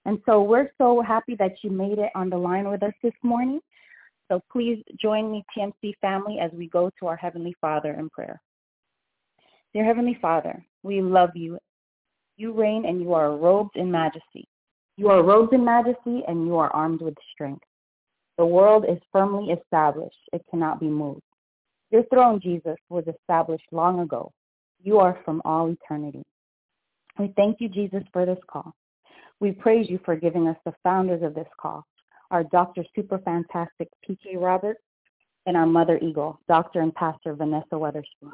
And so we're so happy that you made it on the line with us this morning. So please join me, TMC family, as we go to our Heavenly Father in prayer. Dear Heavenly Father, we love you. You reign and you are robed in majesty. You are robed in majesty and you are armed with strength. The world is firmly established. It cannot be moved. Your throne, Jesus, was established long ago. You are from all eternity. We thank you, Jesus, for this call. We praise you for giving us the founders of this call, our Dr. Super Fantastic P.K. Roberts, and our Mother Eagle, Dr. and Pastor Vanessa Weatherspoon.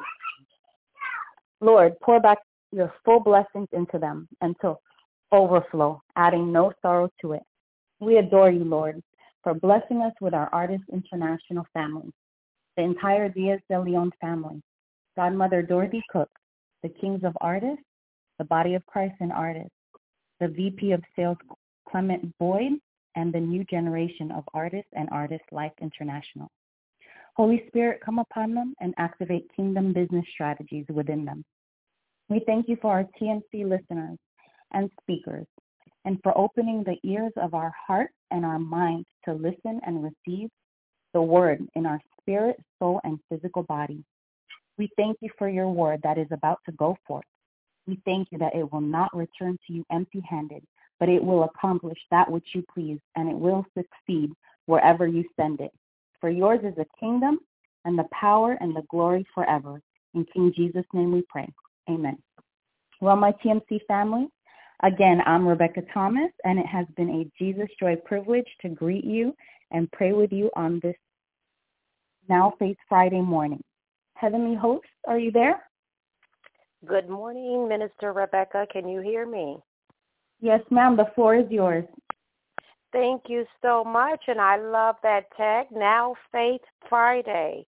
Lord, pour back your full blessings into them until overflow, adding no sorrow to it. We adore you, Lord, for blessing us with our Artists International family, the entire Diaz de Leon family, Godmother Dorothy Cook, the Kings of Artists, the Body of Christ and Artists, the VP of Sales Clement Boyd, and the new generation of Artists and Artists Life International. Holy Spirit, come upon them and activate kingdom business strategies within them. We thank you for our TMC listeners and speakers, and for opening the ears of our hearts and our minds to listen and receive the word in our spirit, soul, and physical body. We thank you for your word that is about to go forth. We thank you that it will not return to you empty-handed, but it will accomplish that which you please, and it will succeed wherever you send it. For yours is the kingdom and the power and the glory forever. In King Jesus' name we pray. Amen. Well, my TMC family, again, I'm Rebecca Thomas, and it has been a Jesus Joy privilege to greet you and pray with you on this Now Faith Friday morning. Heavenly host, are you there? Good morning, Minister Rebecca. Can you hear me? Yes, ma'am. The floor is yours. Thank you so much, and I love that tag, Now Faith Friday.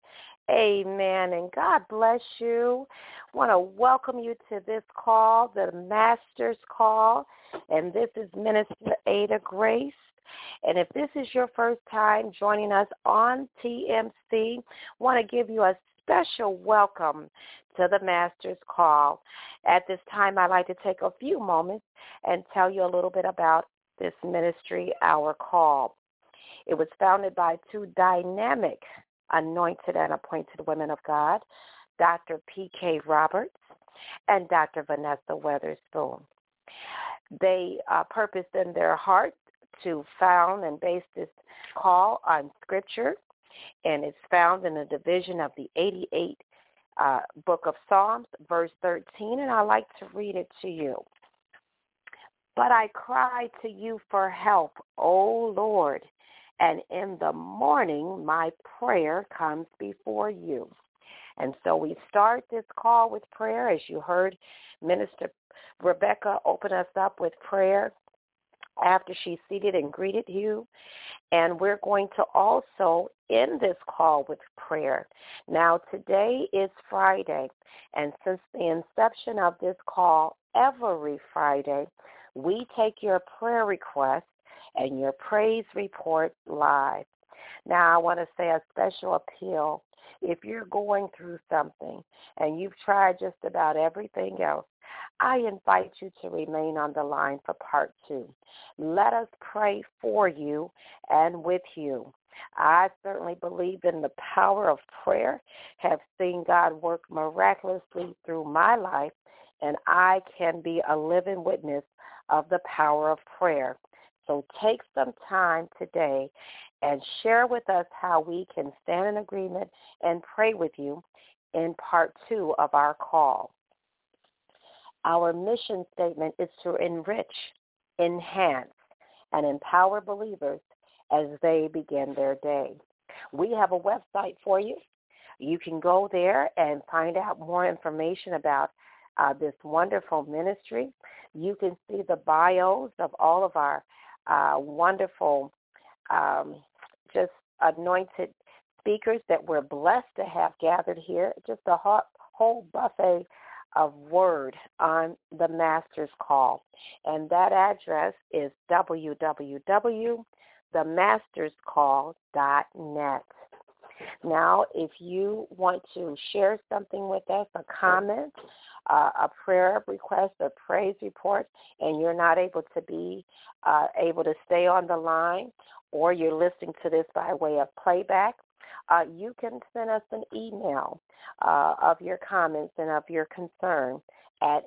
Amen, and God bless you. I want to welcome you to this call, the Master's Call, and this is Minister Ada Grace. And if this is your first time joining us on TMC, I want to give you a special welcome to the Master's Call. At this time, I'd like to take a few moments and tell you a little bit about this ministry, Our Call. It was founded by two dynamic, anointed and appointed women of God, Dr. P.K. Roberts and Dr. Vanessa Weatherspoon. They purposed in their heart to found and base this call on Scripture, and it's found in the division of the 88th book of Psalms, verse 13, and I'd like to read it to you. But I cry to you for help, O Lord, and in the morning my prayer comes before you. And so we start this call with prayer, as you heard Minister Rebecca open us up with prayer after she seated and greeted you. And we're going to also end this call with prayer. Now, today is Friday, and since the inception of this call, every Friday, we take your prayer requests and your praise report live. Now, I want to say a special appeal. If you're going through something and you've tried just about everything else, I invite you to remain on the line for part 2. Let us pray for you and with you. I certainly believe in the power of prayer, have seen God work miraculously through my life, and I can be a living witness of the power of prayer. So take some time today and share with us how we can stand in agreement and pray with you in part 2 of our call. Our mission statement is to enrich, enhance, and empower believers as they begin their day. We have a website for you. You can go there and find out more information about this wonderful ministry. You can see the bios of all of our wonderful, just anointed speakers that we're blessed to have gathered here. Just a whole buffet of word on the Master's Call. And that address is www.themasterscall.net. Now, if you want to share something with us, a comment, a prayer request, a praise report, and you're not able to be able to stay on the line, or you're listening to this by way of playback, you can send us an email of your comments and of your concern at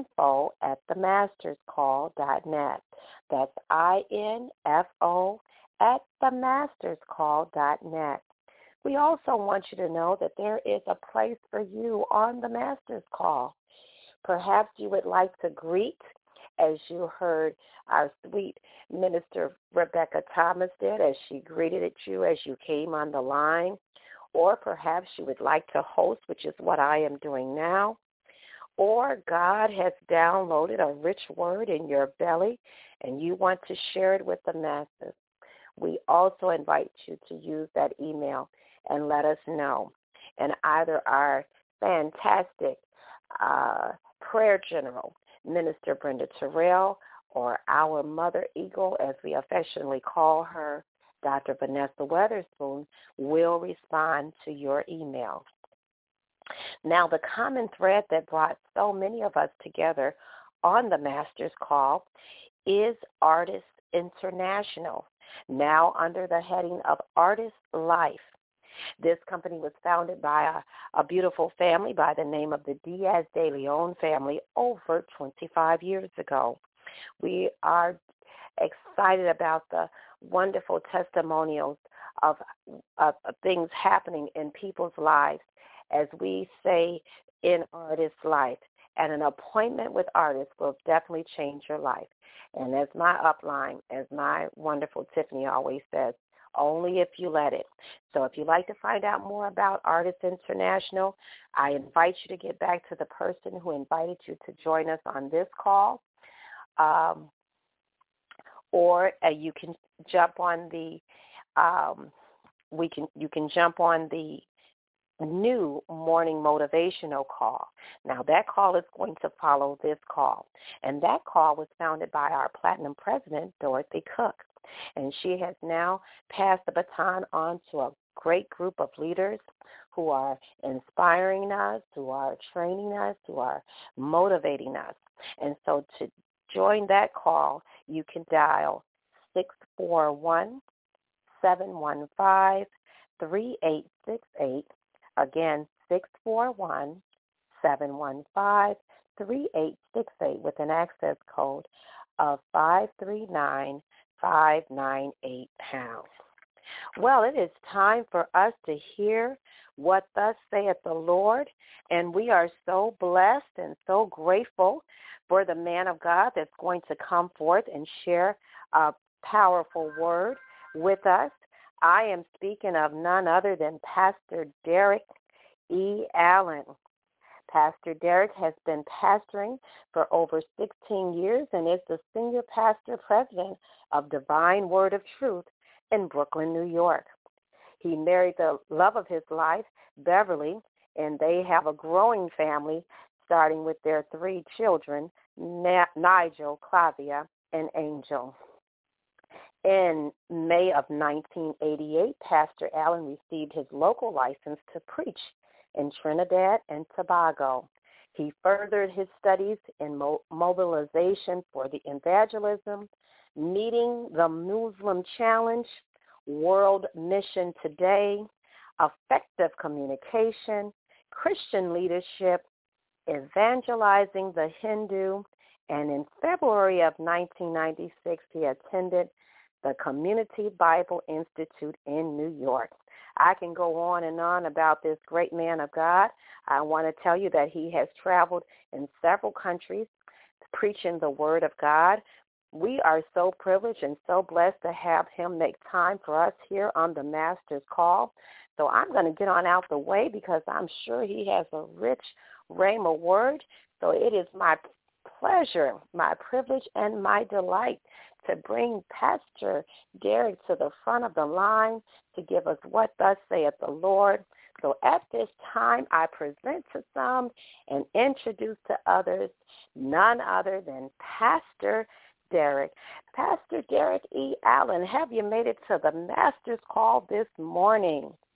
info@themasterscall.net. That's INFO @themasterscall.net. We also want you to know that there is a place for you on the Master's Call. Perhaps you would like to greet, as you heard our sweet Minister Rebecca Thomas did, as she greeted you as you came on the line. Or perhaps you would like to host, which is what I am doing now. Or God has downloaded a rich word in your belly, and you want to share it with the masses. We also invite you to use that email and let us know. And either our fantastic prayer general, Minister Brenda Terrell, or our Mother Eagle, as we affectionately call her, Dr. Vanessa Weatherspoon, will respond to your email. Now, the common thread that brought so many of us together on the Master's Call is Artists International, now under the heading of Artist Life. This company was founded by a beautiful family by the name of the Diaz de Leon family over 25 years ago. We are excited about the wonderful testimonials of things happening in people's lives, as we say in Artist Life. And an appointment with artists will definitely change your life. And as my upline, as my wonderful Tiffany always says, only if you let it. So if you'd like to find out more about Artists International, I invite you to get back to the person who invited you to join us on this call. Or you can jump on the you can jump on the new morning motivational call. Now, that call is going to follow this call, and that call was founded by our platinum president, Dorothy Cook, and she has now passed the baton on to a great group of leaders who are inspiring us, who are training us, who are motivating us. And so to join that call, you can dial 641-715-3868. Again, 641-715-3868 with an access code of 539598#. Well, it is time for us to hear what thus saith the Lord, and we are so blessed and so grateful for the man of God that's going to come forth and share a powerful word with us. I am speaking of none other than Pastor Derek E. Allen. Pastor Derek has been pastoring for over 16 years and is the senior pastor president of Divine Word of Truth in Brooklyn, New York. He married the love of his life, Beverly, and they have a growing family, starting with their 3 children, Nigel, Clavia, and Angel. In May of 1988, Pastor Allen received his local license to preach in Trinidad and Tobago. He furthered his studies in mobilization for the evangelism, meeting the Muslim challenge, World Mission Today, effective communication, Christian leadership, evangelizing the Hindu, and in February of 1996, he attended the Community Bible Institute in New York. I can go on and on about this great man of God. I want to tell you that he has traveled in several countries preaching the Word of God. We are so privileged and so blessed to have him make time for us here on the Master's Call. So I'm going to get on out the way because I'm sure he has a rich rhema word. So it is my pleasure, my privilege, and my delight to bring Pastor Derek to the front of the line to give us what thus saith the Lord. So at this time, I present to some and introduce to others none other than Pastor Derek. Pastor Derek E. Allen, have you made it to the Master's Call this morning?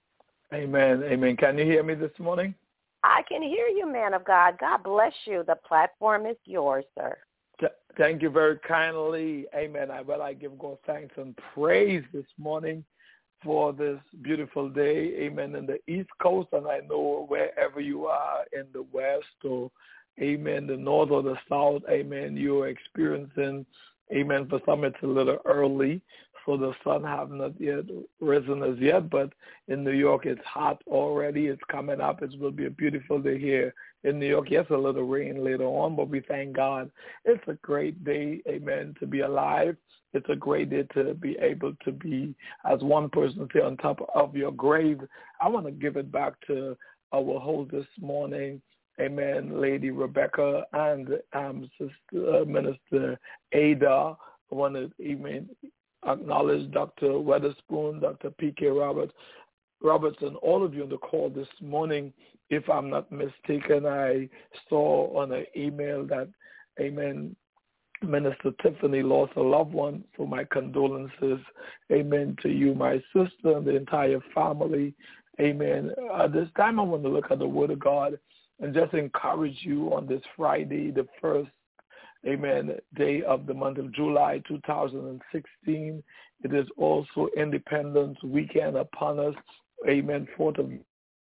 Amen. Amen. Can you hear me this morning? I can hear you, man of God. God bless you. The platform is yours, sir. Thank you very kindly. Amen. I give God thanks and praise this morning for this beautiful day. Amen. In the East Coast, and I know wherever you are in the West or, amen, the North or the South, amen, you're experiencing, amen, for some it's a little early, so the sun have not yet risen as yet, but in New York it's hot already. It's coming up. It will be a beautiful day here in New York. Yes, a little rain later on, but we thank God. It's a great day, amen, to be alive. It's a great day to be able to be, as one person say, on top of your grave. I want to give it back to our host this morning, amen, Lady Rebecca and Sister Minister Ada. I want to, amen, acknowledge Dr. Weatherspoon, Dr. P.K. Roberts, and all of you on the call this morning. If I'm not mistaken, I saw on an email that, amen, Minister Tiffany lost a loved one, so my condolences, amen, to you, my sister, and the entire family, amen. At this time, I want to look at the Word of God and just encourage you on this Friday, the first, amen, day of the month of July 2016. It is also Independence Weekend upon us, amen, 4th of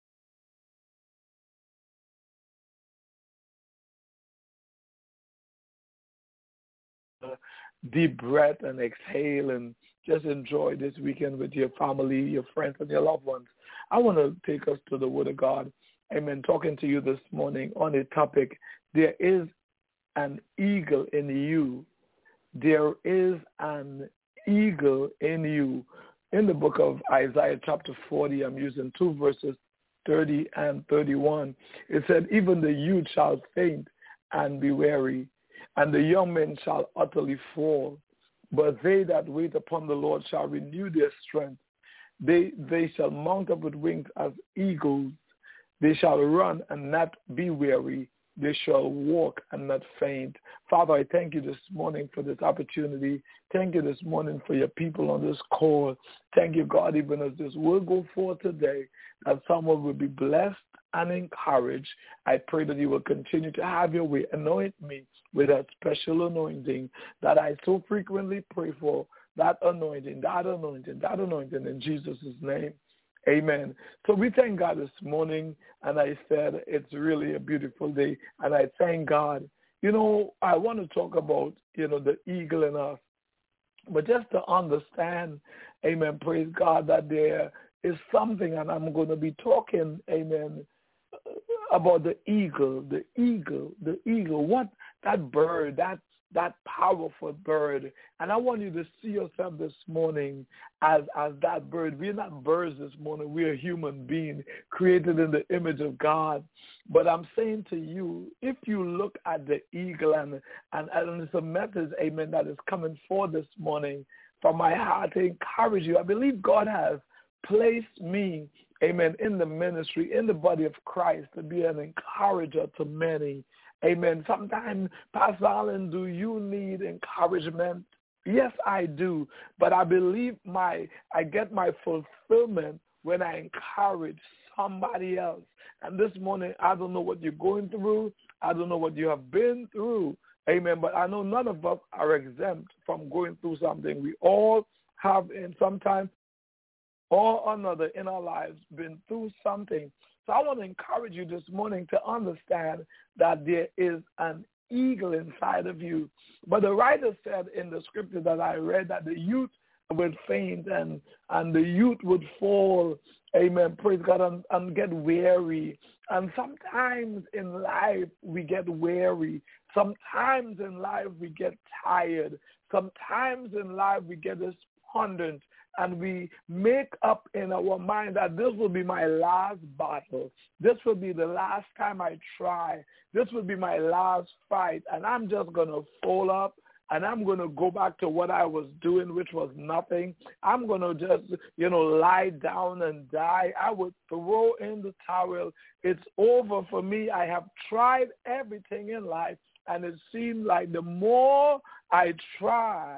deep breath and exhale and just enjoy this weekend with your family, your friends, and your loved ones. I want to take us to the Word of God. Amen. Talking to you this morning on a topic, there is an eagle in you. There is an eagle in you. In the book of Isaiah chapter 40, I'm using 2 verses 30 and 31. It said, even the youth shall faint and be weary, and the young men shall utterly fall. But they that wait upon the Lord shall renew their strength. They shall mount up with wings as eagles. They shall run and not be weary. They shall walk and not faint. Father, I thank you this morning for this opportunity. Thank you this morning for your people on this call. Thank you, God, even as this will go forth today, that someone will be blessed and encouraged. I pray that you will continue to have your way. Anoint me with that special anointing that I so frequently pray for, that anointing in Jesus' name. Amen. So we thank God this morning, and I said it's really a beautiful day, and I thank God. You know, I want to talk about, the eagle in us, but just to understand, amen, praise God, that there is something, and I'm going to be talking, amen, about the eagle, what that bird, that powerful bird. And I want you to see yourself this morning as that bird. We're not birds this morning. We're a human being created in the image of God. But I'm saying to you, if you look at the eagle, and it's a message, amen, that is coming forth this morning from my heart to encourage you. I believe God has placed me, amen, in the ministry, in the body of Christ, to be an encourager to many. Amen. Sometimes, Pastor Allen, do you need encouragement? Yes, I do. But I believe I get my fulfillment when I encourage somebody else. And this morning, I don't know what you're going through. I don't know what you have been through. Amen. But I know none of us are exempt from going through something. We all have, in some time or another in our lives, been through something. So I want to encourage you this morning to understand that there is an eagle inside of you. But the writer said in the scripture that I read that the youth would faint and the youth would fall, amen, praise God, and get weary. And sometimes in life we get weary. Sometimes in life we get tired. Sometimes in life we get despondent. And we make up in our mind that this will be my last battle. This will be the last time I try. This will be my last fight. And I'm just going to fold up, and I'm going to go back to what I was doing, which was nothing. I'm going to just, lie down and die. I would throw in the towel. It's over for me. I have tried everything in life, and it seemed like the more I try,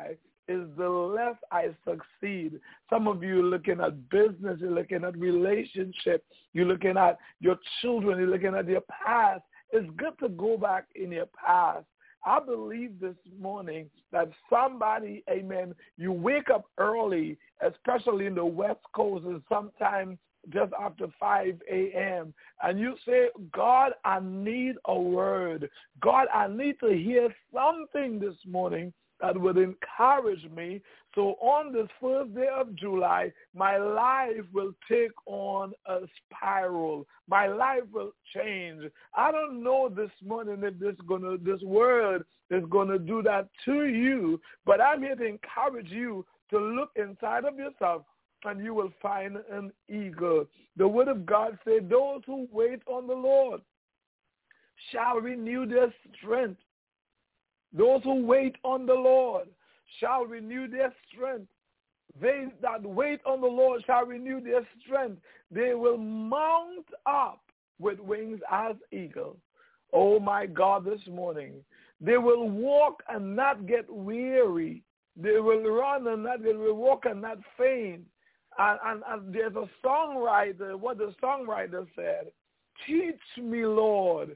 is the less I succeed. Some of you are looking at business, you're looking at relationship, you're looking at your children, you're looking at your past. It's good to go back in your past. I believe this morning that somebody, amen, you wake up early, especially in the West Coast, and sometime just after 5 a.m., and you say, God, I need a word. God, I need to hear something this morning that would encourage me. So on this first day of July, my life will take on a spiral. My life will change. I don't know this morning if this word is gonna do that to you, but I'm here to encourage you to look inside of yourself, and you will find an eagle. The word of God said, those who wait on the Lord shall renew their strength. Those who wait on the Lord shall renew their strength. They that wait on the Lord shall renew their strength. They will mount up with wings as eagles. Oh my God, this morning. They will walk and not get weary. They will run and not, they will walk and not faint. And there's a songwriter, what the songwriter said, teach me, Lord,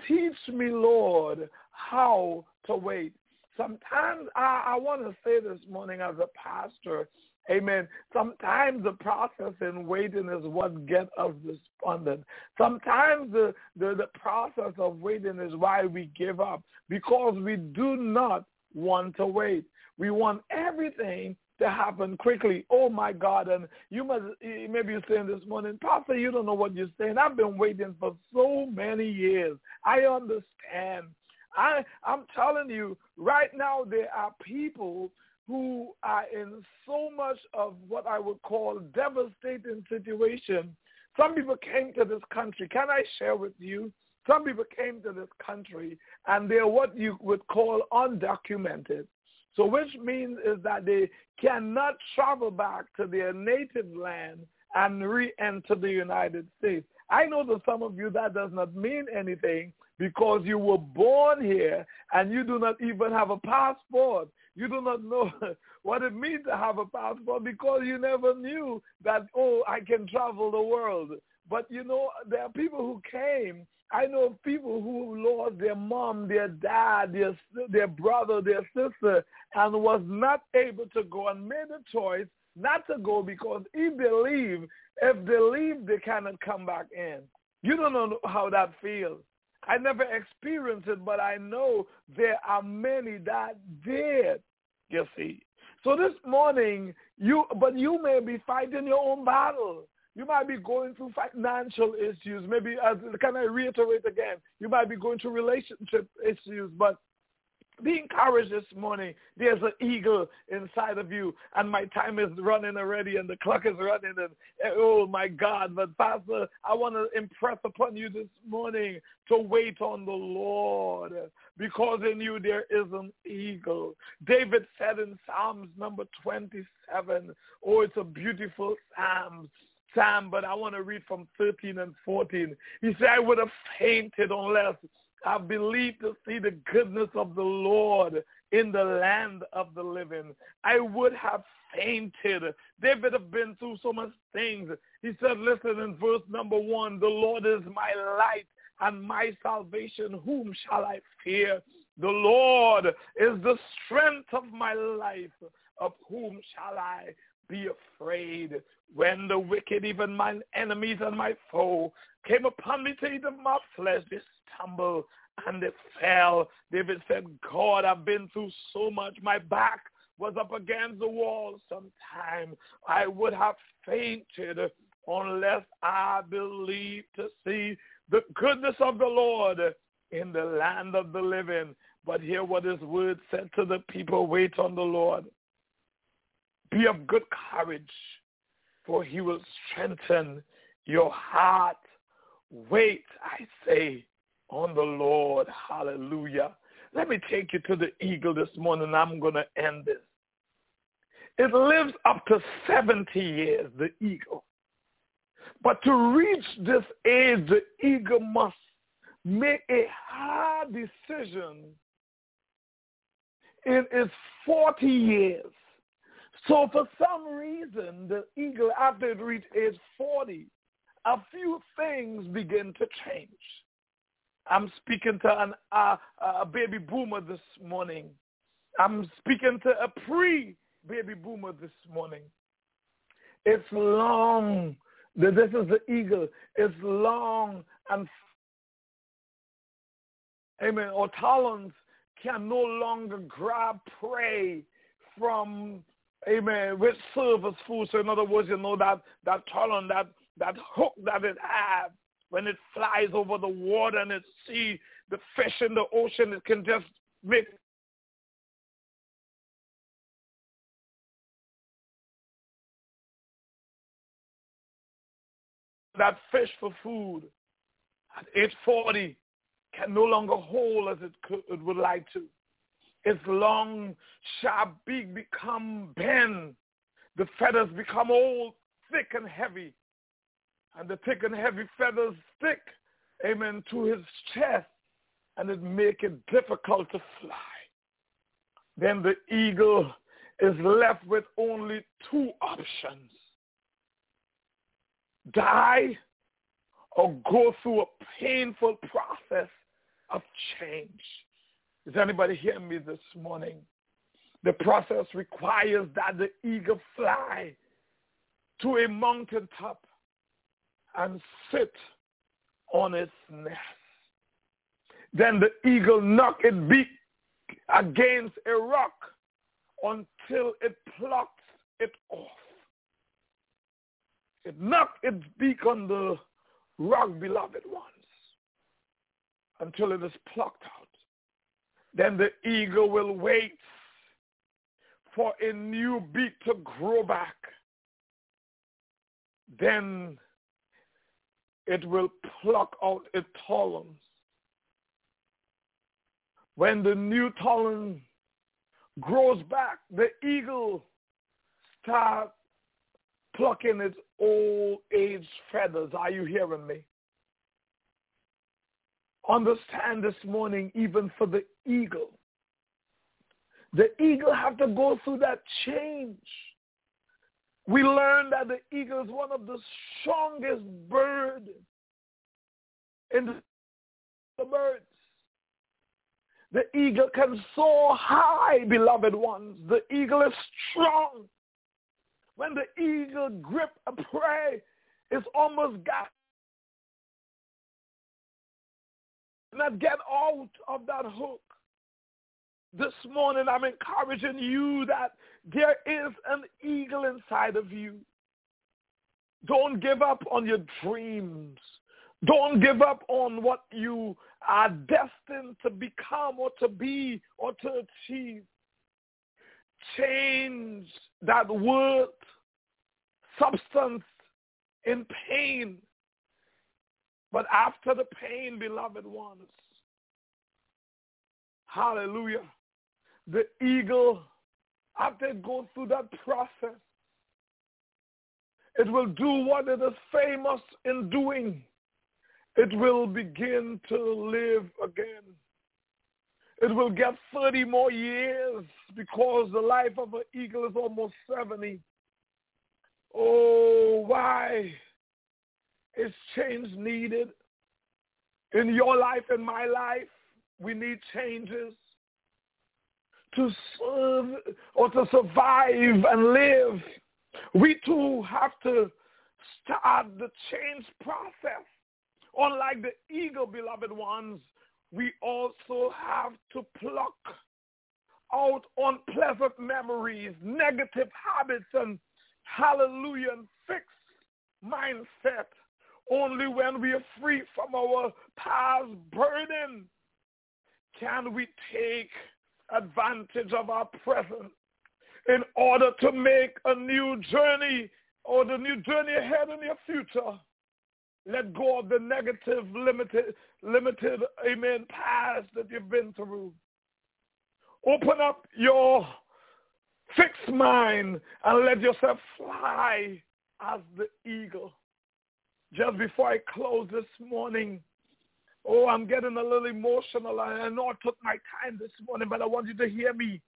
how to wait. Sometimes I want to say this morning as a pastor, amen, sometimes the process in waiting is what gets us despondent. Sometimes the process of waiting is why we give up, because we do not want to wait. We want everything to happen quickly. Oh my God. And maybe you're saying this morning, Pastor, you don't know what you're saying. I've been waiting for so many years. I understand. I'm telling you, right now there are people who are in so much of what I would call devastating situation. Some people came to this country. Can I share with you? Some people came to this country and they're what you would call undocumented. So which means is that they cannot travel back to their native land and re-enter the United States. I know to some of you that does not mean anything because you were born here and you do not even have a passport. You do not know what it means to have a passport because you never knew that, oh, I can travel the world. But, you know, there are people who came. I know people who lost their mom, their dad, their brother, their sister, and was not able to go and made a choice not to go because if they leave, they cannot come back in. You don't know how that feels. I never experienced it, but I know there are many that did, you see. So this morning, you may be fighting your own battle. You might be going through financial issues. Maybe, can I reiterate again? You might be going through relationship issues, but be encouraged this morning. There's an eagle inside of you, and my time is running already, and the clock is running, and oh, my God. But, Pastor, I want to impress upon you this morning to wait on the Lord, because in you there is an eagle. David said in Psalms number 27, oh, it's a beautiful Psalm, but I want to read from 13 and 14. He said, I would have fainted unless I believed to see the goodness of the Lord in the land of the living. I would have fainted. David have been through so much things. He said, listen, in verse number 1, the Lord is my light and my salvation. Whom shall I fear? The Lord is the strength of my life. Of whom shall I be afraid? When the wicked, even my enemies and my foe, came upon me to eat of my flesh, they stumbled and they fell. David said, God, I've been through so much. My back was up against the wall sometime. I would have fainted unless I believed to see the goodness of the Lord in the land of the living. But hear what his word said to the people, wait on the Lord. Be of good courage, for he will strengthen your heart. Wait, I say, on the Lord. Hallelujah. Let me take you to the eagle this morning. I'm going to end this. It lives up to 70 years, the eagle. But to reach this age, the eagle must make a hard decision in its 40 years. So for some reason, the eagle, after it reached age 40, a few things begin to change. I'm speaking to a baby boomer this morning. I'm speaking to a pre-baby boomer this morning. It's long. This is the eagle. It's long and, amen, or talons can no longer grab prey from, amen, which serve as food. So in other words, you know that talon, that hook that it has, when it flies over the water and it sees the fish in the ocean, it can just make that fish for food. At age 40, can no longer hold as it would like to. Its long, sharp beak become bent. The feathers become old, thick and heavy. And the thick and heavy feathers stick, amen, to his chest, and it make it difficult to fly. Then the eagle is left with only two options: die or go through a painful process of change. Is anybody hearing me this morning? The process requires that the eagle fly to a mountaintop and sit on its nest. Then the eagle knock its beak against a rock until it plucks it off. It knocked its beak on the rock, beloved ones, until it is plucked out. Then the eagle will wait for a new beak to grow back. Then it will pluck out its talons. When the new talon grows back, the eagle starts plucking its old age feathers. Are you hearing me? Understand this morning, even for the eagle have to go through that change. We learned that the eagle is one of the strongest birds in the birds. The eagle can soar high, beloved ones. The eagle is strong. When the eagle grips a prey, it's almost got not get out of that hook. This morning I'm encouraging you that there is an eagle inside of you. Don't give up on your dreams. Don't give up on what you are destined to become or to be or to achieve. Change that word, substance, in pain. But after the pain, beloved ones, hallelujah, the eagle, after it goes through that process, it will do what it is famous in doing. It will begin to live again. It will get 30 more years because the life of an eagle is almost 70. Oh, why is change needed? In your life, in my life, we need changes to serve or to survive and live. We too have to start the change process. Unlike the eagle, beloved ones, we also have to pluck out unpleasant memories, negative habits, and hallelujah, and fixed mindset. Only when we are free from our past burden can we take advantage of our present in order to make a new journey or the new journey ahead in your future. Let go of the negative, limited, amen, past that you've been through. Open up your fixed mind and let yourself fly as the eagle. Just before I close this morning, I'm getting a little emotional. I know I took my time this morning, but I want you to hear me.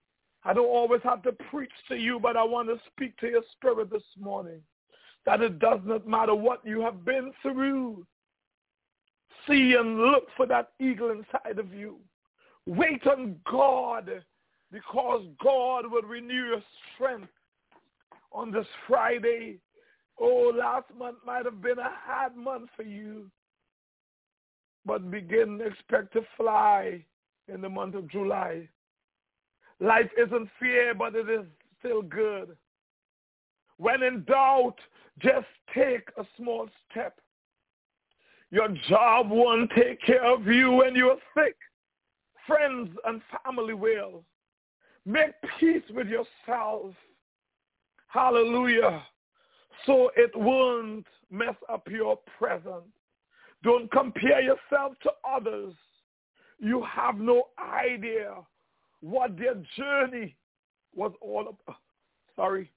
I don't always have to preach to you, but I want to speak to your spirit this morning, that it does not matter what you have been through. See and look for that eagle inside of you. Wait on God, because God will renew your strength on this Friday. Oh, last month might have been a hard month for you, but expect to fly in the month of July. Life isn't fair, but it is still good. When in doubt, just take a small step. Your job won't take care of you when you're sick. Friends and family will. Make peace with yourself. Hallelujah. So it won't mess up your present. Don't compare yourself to others. You have no idea what their journey was all about. Sorry.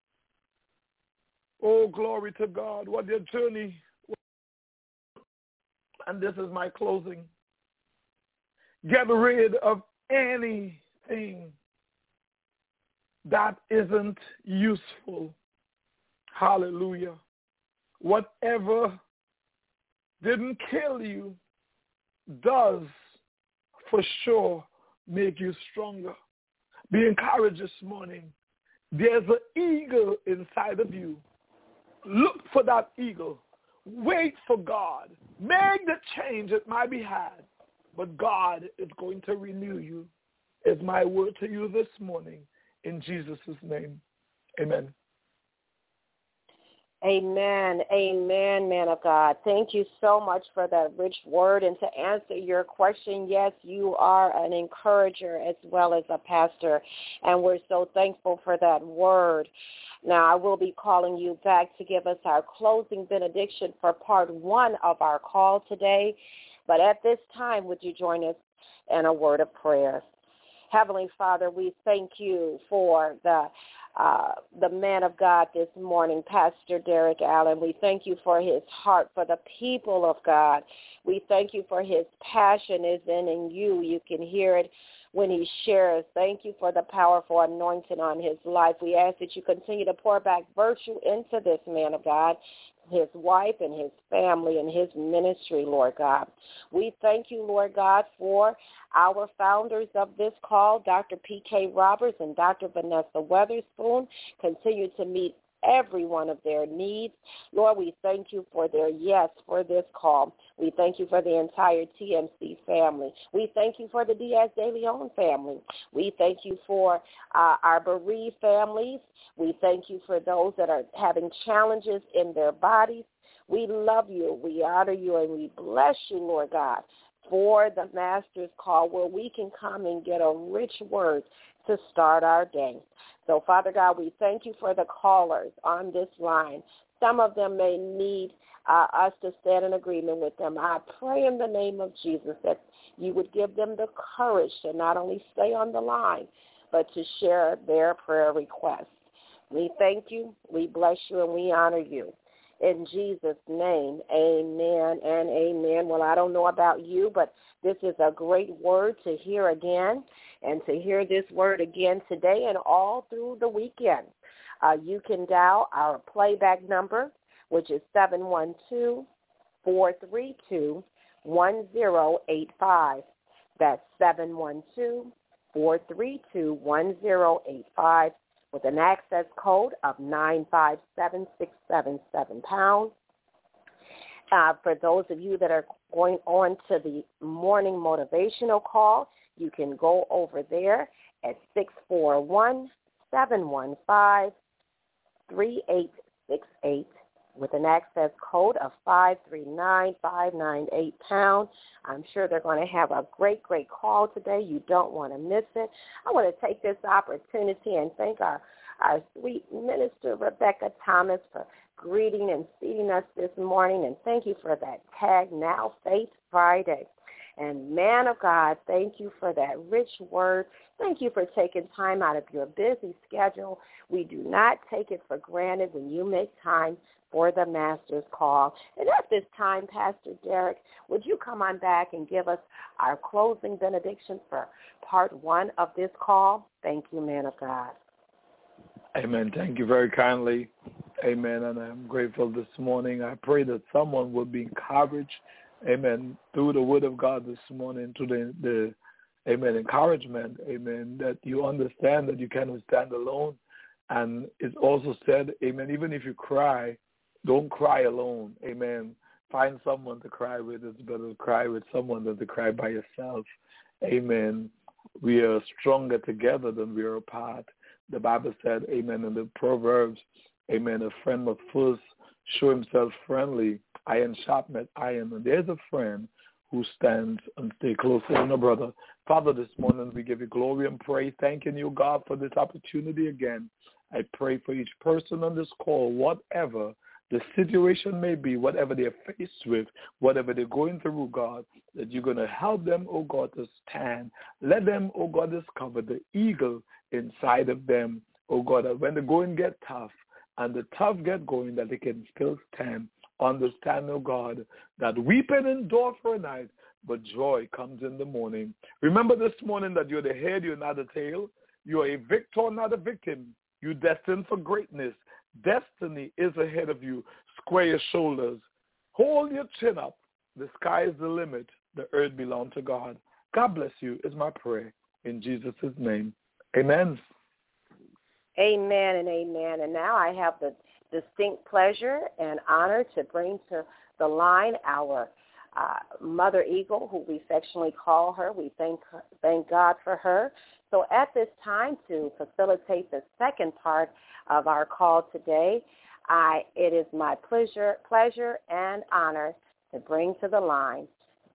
Oh, glory to God. What their journey was. And this is my closing. Get rid of anything that isn't useful. Hallelujah. Whatever didn't kill you does for sure make you stronger. Be encouraged this morning. There's an eagle inside of you. Look for that eagle. Wait for God. Make the change that might be had. But God is going to renew you, is my word to you this morning. In Jesus' name, amen. Amen. Amen, man of God. Thank you so much for that rich word. And to answer your question, yes, you are an encourager as well as a pastor, and we're so thankful for that word. Now, I will be calling you back to give us our closing benediction for part 1 of our call today. But at this time, would you join us in a word of prayer? Heavenly Father, we thank you for the man of God this morning, Pastor Derek Allen. We thank you for his heart for the people of God. We thank you for his passion is in you. You can hear it when he shares. Thank you for the powerful anointing on his life. We ask that you continue to pour back virtue into this man of God, his wife and his family and his ministry, Lord God. We thank you, Lord God, for our founders of this call, Dr. P.K. Roberts and Dr. Vanessa Weatherspoon. Continue to meet every one of their needs. Lord, we thank you for their yes for this call. We thank you for the entire TMC family. We thank you for the Diaz de Leon family. We thank you for our bereaved families. We thank you for those that are having challenges in their bodies. We love you, we honor you, and we bless you, Lord God, for the Master's Call, where we can come and get a rich word to start our day. So, Father God, we thank you for the callers on this line. Some of them may need us to stand in agreement with them. I pray in the name of Jesus that you would give them the courage to not only stay on the line, but to share their prayer requests. We thank you, we bless you, and we honor you. In Jesus' name, amen and amen. Well, I don't know about you, but this is a great word to hear again, and to hear this word again today and all through the weekend. You can dial our playback number, which is 712-432-1085. That's 712-432-1085. with an access code of 957677 pounds. For those of you that are going on to the morning motivational call, you can go over there at 641-715-3868 with an access code of 539598 pounds. I'm sure they're going to have a great, great call today. You don't want to miss it. I want to take this opportunity and thank our sweet minister, Rebecca Thomas, for greeting and seating us this morning. And thank you for that tag, Now Faith Friday. And man of God, thank you for that rich word. Thank you for taking time out of your busy schedule. We do not take it for granted when you make time for the Master's Call. And at this time, Pastor Derek, would you come on back and give us our closing benediction for part 1 of this call? Thank you, man of God. Amen. Thank you very kindly. Amen. And I'm grateful this morning. I pray that someone will be encouraged, amen, through the word of God this morning, to the amen, encouragement, amen, that you understand that you cannot stand alone. And it's also said, amen, even if you cry, don't cry alone, amen. Find someone to cry with. It's better to cry with someone than to cry by yourself, amen. We are stronger together than we are apart. The Bible said, amen, in the Proverbs, amen, a friend must first show himself friendly, iron sharpeneth iron. And there's a friend who stands and stay close to you, brother. Father, this morning we give you glory and praise, thanking you, God, for this opportunity again. I pray for each person on this call, whatever the situation may be, whatever they're faced with, whatever they're going through, God, that you're going to help them, oh God, to stand. Let them, oh God, discover the eagle inside of them, oh God, that when the going get tough and the tough get going, that they can still stand. Understand, oh God, that weeping endure for a night, but joy comes in the morning. Remember this morning that you're the head, you're not the tail. You're a victor, not a victim. You're destined for greatness. Destiny is ahead of you. Square your shoulders. Hold your chin up. The sky is the limit. The earth belongs to God. God bless you is my prayer. In Jesus' name, amen. Amen and amen. And now I have the distinct pleasure and honor to bring to the line our Mother Eagle, who we affectionately call her. We thank God for her. So at this time, to facilitate the second part of our call today, it is my pleasure and honor to bring to the line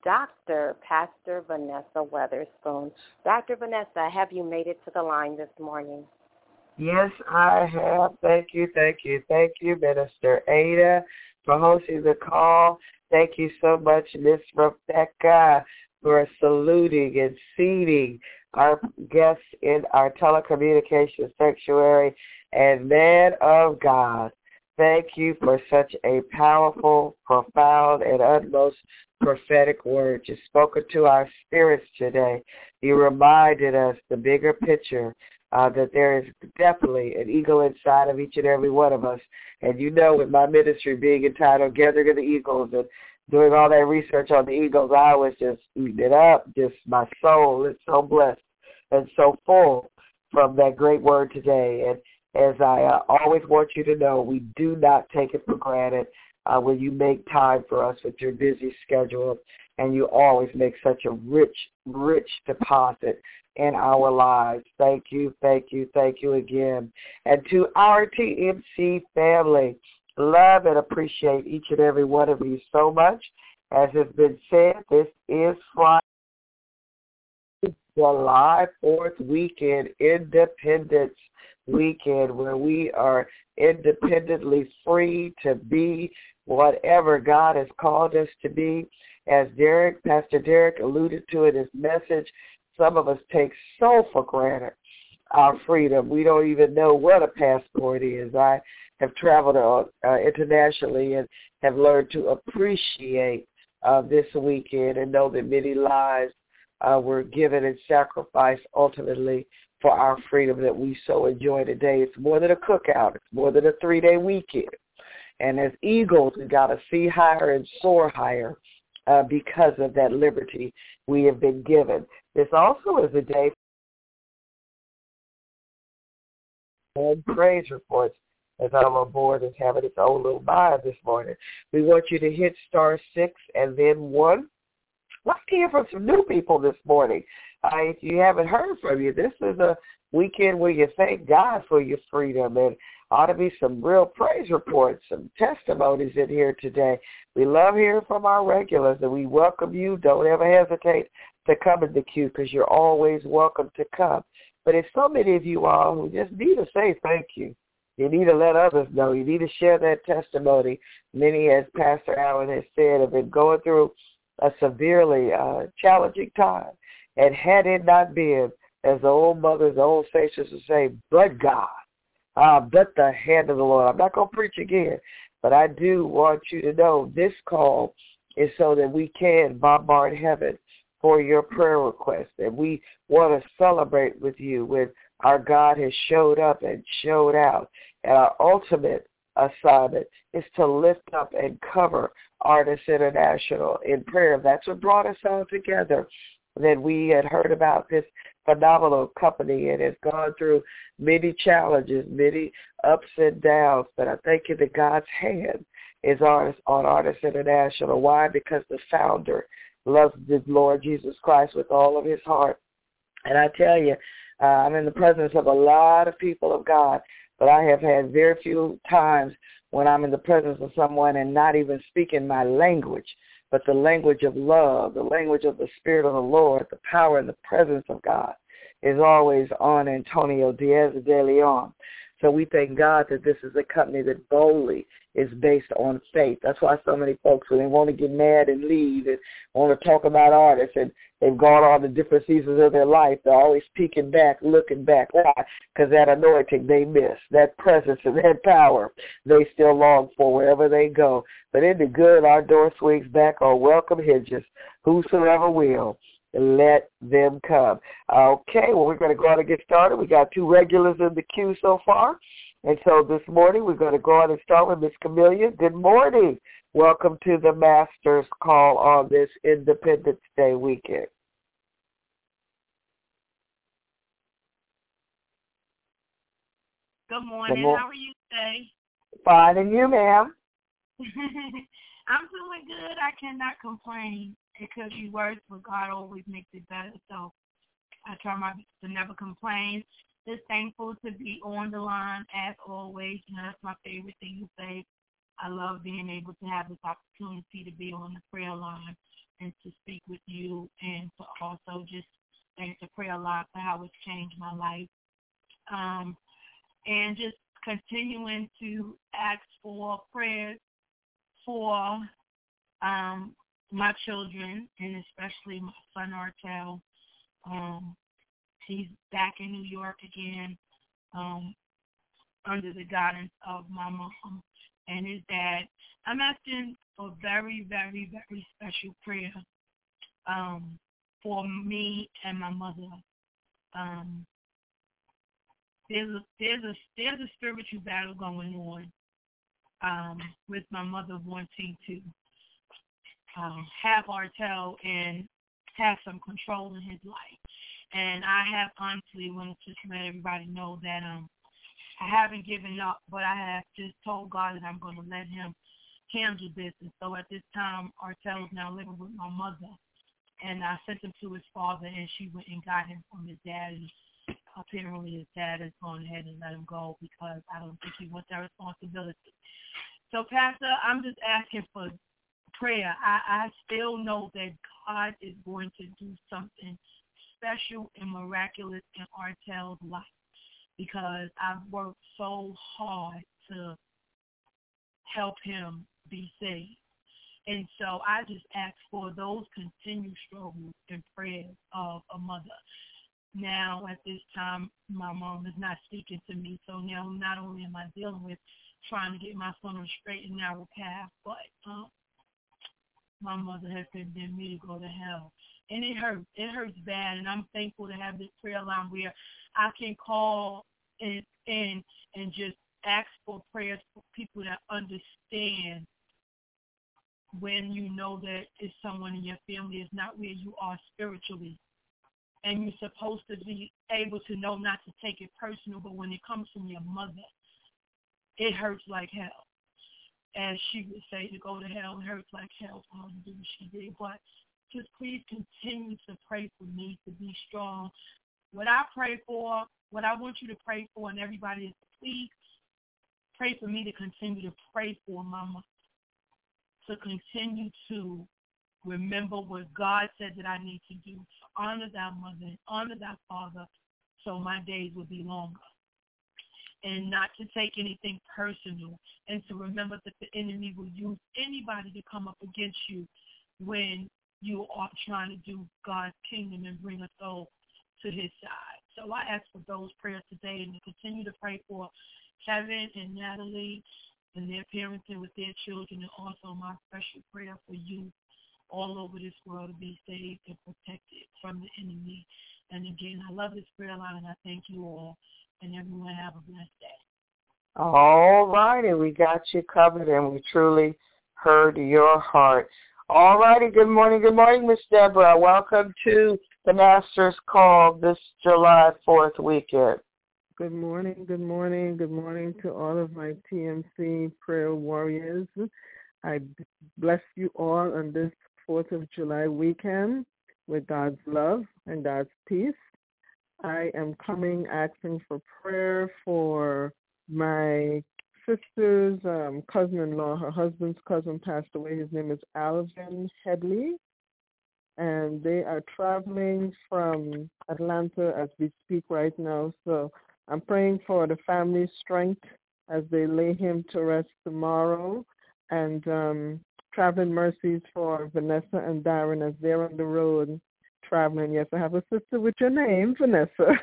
Pastor Vanessa Weatherspoon. Dr. Vanessa, have you made it to the line this morning? Yes, I have. Thank you, Minister Ada, for hosting the call. Thank you so much, Miss Rebecca, for saluting and seating our guests in our telecommunications sanctuary. And man of God, thank you for such a powerful, profound, and utmost prophetic word. You spoke to our spirits today. You reminded us the bigger picture, that there is definitely an eagle inside of each and every one of us. And you know, with my ministry being entitled Gathering of the Eagles and doing all that research on the eagles, I was just eating it up. Just my soul is so blessed and so full from that great word today. And as I always want you to know, we do not take it for granted when you make time for us with your busy schedule, and you always make such a rich, rich deposit in our lives. Thank you again. And to our TMC family, love and appreciate each and every one of you so much. As has been said, this is Friday, July 4th weekend, Independence Weekend, where we are independently free to be whatever God has called us to be. As Pastor Derek alluded to in his message, some of us take so for granted our freedom. We don't even know what a passport is. I have traveled internationally and have learned to appreciate this weekend and know that many lives were given and sacrificed ultimately for our freedom that we so enjoy today. It's more than a cookout. It's more than a 3-day weekend. And as eagles, we got to see higher and soar higher because of that liberty we have been given. This also is a day for praise reports, as our board is having its own little vibe this morning. We want you to hit *6 and then 1. Let's hear from some new people this morning. If you haven't heard from you, this is a weekend where you thank God for your freedom, and ought to be some real praise reports, some testimonies in here today. We love hearing from our regulars, and we welcome you. Don't ever hesitate to come in the queue, because you're always welcome to come. But it's so many of you all who just need to say thank you. You need to let others know. You need to share that testimony. Many, as Pastor Allen has said, have been going through a severely challenging time. And had it not been, as the old mothers, the old saints used to say, but God, but the hand of the Lord. I'm not going to preach again, but I do want you to know this call is so that we can bombard heaven for your prayer requests. And we want to celebrate with you when our God has showed up and showed out. And our ultimate assignment is to lift up and cover Artists International in prayer. That's what brought us all together. Then we had heard about this phenomenal company and has gone through many challenges, many ups and downs. But I thank you that God's hand is on Artists International. Why? Because the founder loves the Lord Jesus Christ with all of his heart. And I tell you, I'm in the presence of a lot of people of God, but I have had very few times when I'm in the presence of someone and not even speaking my language, but the language of love, the language of the Spirit of the Lord, the power and the presence of God is always on Antonio Diaz de Leon. So we thank God that this is a company that boldly is based on faith. That's why so many folks, when they want to get mad and leave and want to talk about artists and they've gone on the different seasons of their life, they're always peeking back, looking back. Why? Because that anointing they miss, that presence and that power they still long for wherever they go. But in the good, our door swings back on welcome hinges. Whosoever will, let them come. Okay, well, we're going to go on and get started. We got 2 regulars in the queue so far. And so this morning we're going to go on and start with Miss Camelia. Good morning. Welcome to the Master's Call on this Independence Day weekend. Good morning. How are you today? Fine, and you, ma'am? I'm doing good. I cannot complain. It could be worse, but God always makes it better. So I try my best to never complain. Just thankful to be on the line as always. You know, that's my favorite thing to say. I love being able to have this opportunity to be on the prayer line and to speak with you and to also just thank the prayer line for how it's changed my life. And just continuing to ask for prayers for my children, and especially my son Artel. He's back in New York again under the guidance of my mom and his dad. I'm asking for very, very, very special prayer for me and my mother. There's a spiritual battle going on with my mother wanting to have Artel and have some control in his life. And I have honestly wanted to just let everybody know that I haven't given up, but I have just told God that I'm going to let him handle this. And so at this time, Artel is now living with my mother. And I sent him to his father, and she went and got him from his dad. And apparently his dad has gone ahead and let him go because I don't think he wants that responsibility. So, Pastor, I'm just asking for prayer. I still know that God is going to do something special and miraculous in Artel's life because I've worked so hard to help him be saved. And so I just ask for those continued struggles and prayers of a mother. Now, at this time, my mom is not speaking to me, so now not only am I dealing with trying to get my son on a straight and narrow path, but my mother has condemned me to go to hell. And it hurts. It hurts bad, and I'm thankful to have this prayer line where I can call in and just ask for prayers for people that understand when you know that it's someone in your family is not where you are spiritually. And you're supposed to be able to know not to take it personal, but when it comes from your mother, it hurts like hell. As she would say, to go to hell, it hurts like hell for her to do what she did. But just please continue to pray for me to be strong. What I pray for, what I want you to pray for, and everybody is please pray for me to continue to pray for Mama, to continue to remember what God said that I need to do, to honor thy mother and honor thy father so my days will be longer. And not to take anything personal, and to remember that the enemy will use anybody to come up against you when you are trying to do God's kingdom and bring a soul to his side. So I ask for those prayers today and to continue to pray for Kevin and Natalie and their parenting with their children, and also my special prayer for youth all over this world to be saved and protected from the enemy. And again, I love this prayer line, and I thank you all, and everyone have a blessed day. All righty, we got you covered, and we truly heard your heart. All righty, good morning, Miss Deborah. Welcome to the Master's Call this July 4th weekend. Good morning to all of my TMC prayer warriors. I bless you all on this 4th of July weekend with God's love and God's peace. I am coming asking for prayer for my sister's cousin-in-law. Her husband's cousin passed away. His name is Alvin Headley, and they are traveling from Atlanta as we speak right now. So I'm praying for the family's strength as they lay him to rest tomorrow, and traveling mercies for Vanessa and Darren as they're on the road traveling. Yes, I have a sister with your name, Vanessa.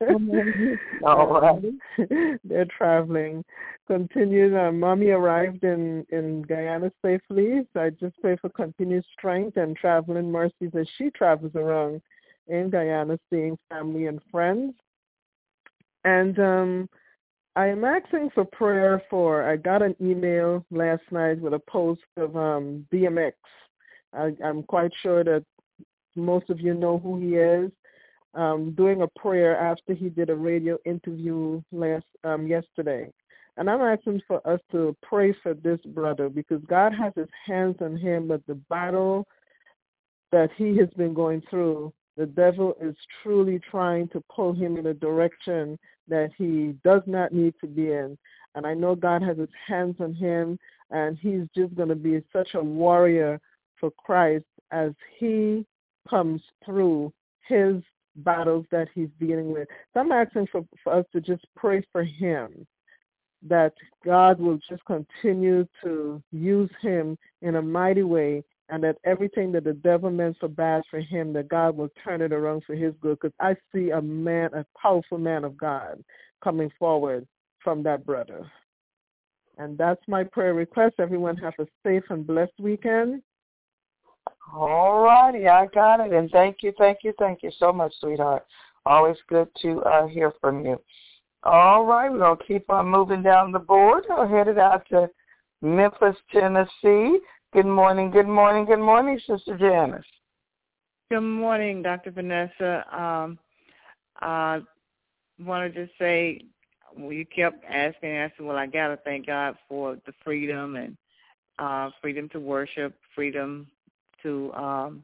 They're traveling. Continued. Mommy arrived in Guyana safely, so I just pray for continued strength and traveling mercies as she travels around in Guyana, seeing family and friends. And I am asking for prayer for, I got an email last night with a post of DMX. I'm quite sure that most of you know who he is, doing a prayer after he did a radio interview yesterday. And I'm asking for us to pray for this brother because God has his hands on him, but the battle that he has been going through, the devil is truly trying to pull him in a direction that he does not need to be in. And I know God has his hands on him, and he's just going to be such a warrior for Christ as he comes through his battles that he's dealing with. So I'm asking for us to just pray for him, that God will just continue to use him in a mighty way, and that everything that the devil meant for bad for him, that God will turn it around for his good, because I see a powerful man of God coming forward from that brother. And that's my prayer request. Everyone have a safe and blessed weekend. All righty, I got it. And thank you so much, sweetheart. Always good to hear from you. All right, we're going to keep on moving down the board. We're headed out to Memphis, Tennessee. Good morning, Sister Janice. Good morning, Dr. Vanessa. I wanted to say, you kept asking, well, I got to thank God for the freedom and freedom to worship, freedom to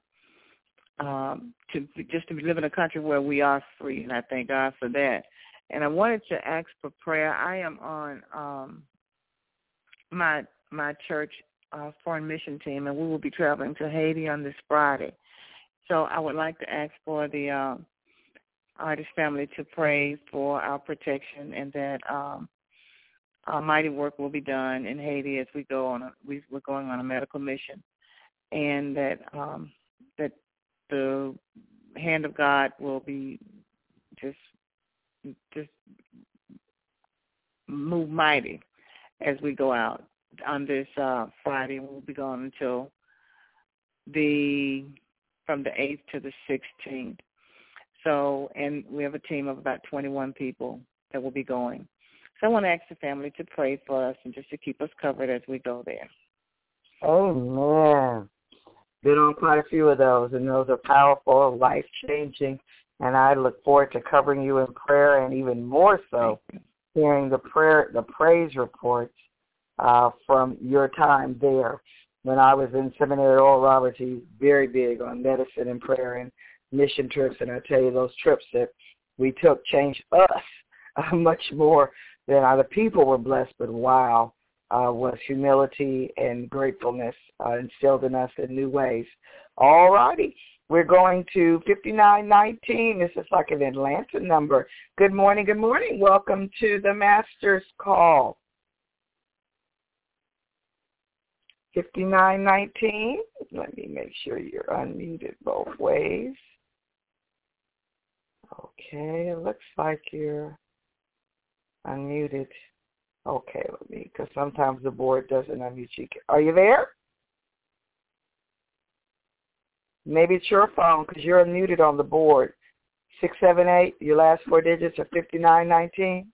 just to live in a country where we are free, and I thank God for that. And I wanted to ask for prayer. I am on my church foreign mission team, and we will be traveling to Haiti on this Friday. So I would like to ask for the artist family to pray for our protection, and that mighty work will be done in Haiti as we go on. We're going on a medical mission, and that that the hand of God will be just move mighty as we go out on this Friday. We'll be gone until from the 8th to the 16th. So, and we have a team of about 21 people that will be going. So I want to ask the family to pray for us and just to keep us covered as we go there. Amen. Been on quite a few of those, and those are powerful, life-changing, and I look forward to covering you in prayer, and even more so hearing the praise reports from your time there. When I was in seminary at Oral Roberts, he's very big on medicine and prayer and mission trips, and I tell you, those trips that we took changed us much more than other people were blessed, but wow, was humility and gratefulness instilled in us in new ways. All righty. We're going to 5919. This is like an Atlanta number. Good morning. Welcome to the Master's Call. 5919. Let me make sure you're unmuted both ways. Okay, it looks like you're unmuted. Okay, because sometimes the board doesn't unmute you. Are you there? Maybe it's your phone because you're unmuted on the board. 678, your last four digits are 5919.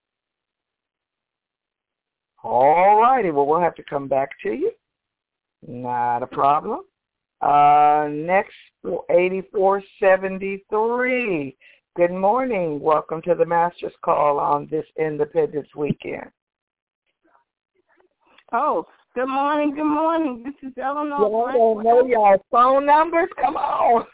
All righty, well, we'll have to come back to you. Not a problem. Next, 8473. Good morning. Welcome to the Master's Call on this Independence Weekend. Oh, good morning. Good morning. This is Eleanor. Y'all don't know y'all phone numbers? Come on.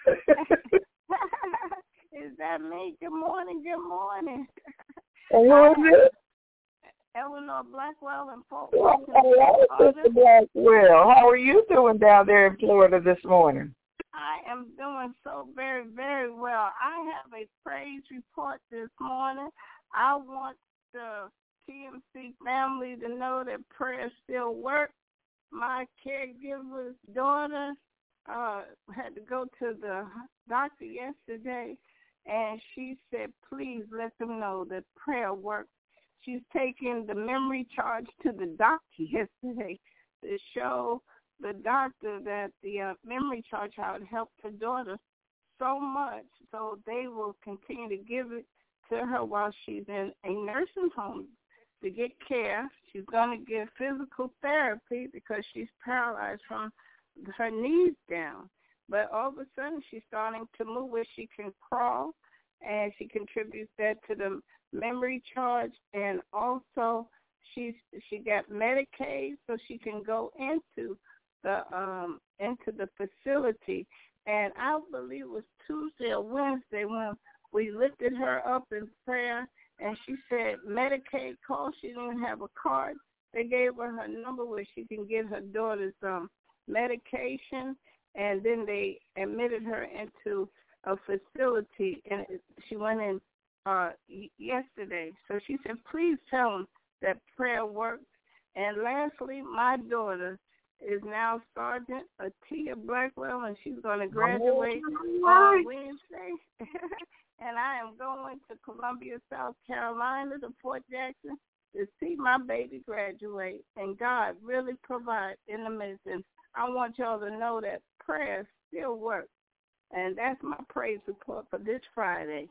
Is that me? Good morning. Good morning. And who is it? Eleanor Blackwell and Fort Hello, Sister Blackwell. How are you doing down there in Florida this morning? I am doing so very, very well. I have a praise report this morning. I want the TMC family to know that prayer still works. My caregiver's daughter had to go to the doctor yesterday, and she said, please let them know that prayer works. She's taking the memory charge to the doctor yesterday to show the doctor that the memory charge had helped her daughter so much, so they will continue to give it to her while she's in a nursing home to get care. She's going to get physical therapy because she's paralyzed from her knees down. But all of a sudden, she's starting to move where she can crawl, and she contributes that to the memory charge. And also, she got Medicaid, so she can go into the facility. And I believe it was Tuesday or Wednesday when we lifted her up in prayer, and she said Medicaid called. She didn't have a card. They gave her her number where she can get her daughter's medication, and then they admitted her into a facility, and she went in yesterday. So she said, please tell them that prayer works. And lastly, my daughter is now Sergeant Atia Blackwell, and she's going to graduate on Wednesday. And I am going to Columbia, South Carolina, to Fort Jackson, to see my baby graduate. And God really provides in the midst. And I want y'all to know that prayer still works. And that's my praise report for this Friday.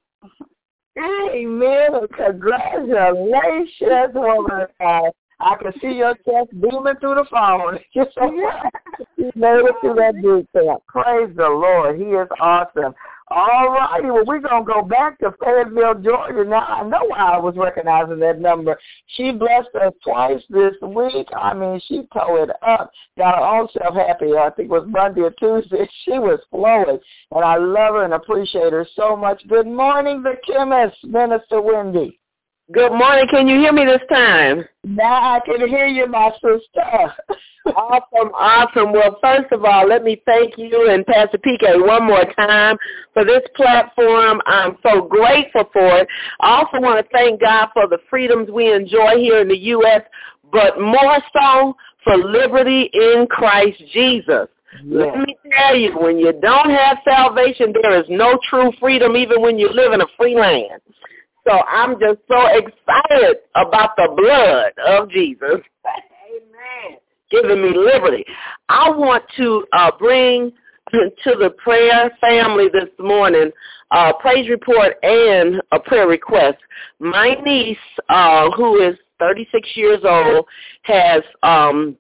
Amen. Congratulations, woman. I can see your chest beaming through the phone. You made it through that big thing. Praise the Lord. He is awesome. All righty. Well, we're going to go back to Fayetteville, Georgia. Now, I know why I was recognizing that number. She blessed us twice this week. I mean, she tore it up. Got her own self happy. I think it was Monday or Tuesday. She was flowing. And I love her and appreciate her so much. Good morning, the chemist, Minister Wendy. Good morning. Can you hear me this time? Now I can hear you, my sister. Awesome. Well, first of all, let me thank you and Pastor PK one more time for this platform. I'm so grateful for it. I also want to thank God for the freedoms we enjoy here in the U.S., but more so for liberty in Christ Jesus. Yeah. Let me tell you, when you don't have salvation, there is no true freedom, even when you live in a free land. So I'm just so excited about the blood of Jesus. Amen. Giving me liberty. I want to bring to the prayer family this morning a praise report and a prayer request. My niece, who is 36 years old, has some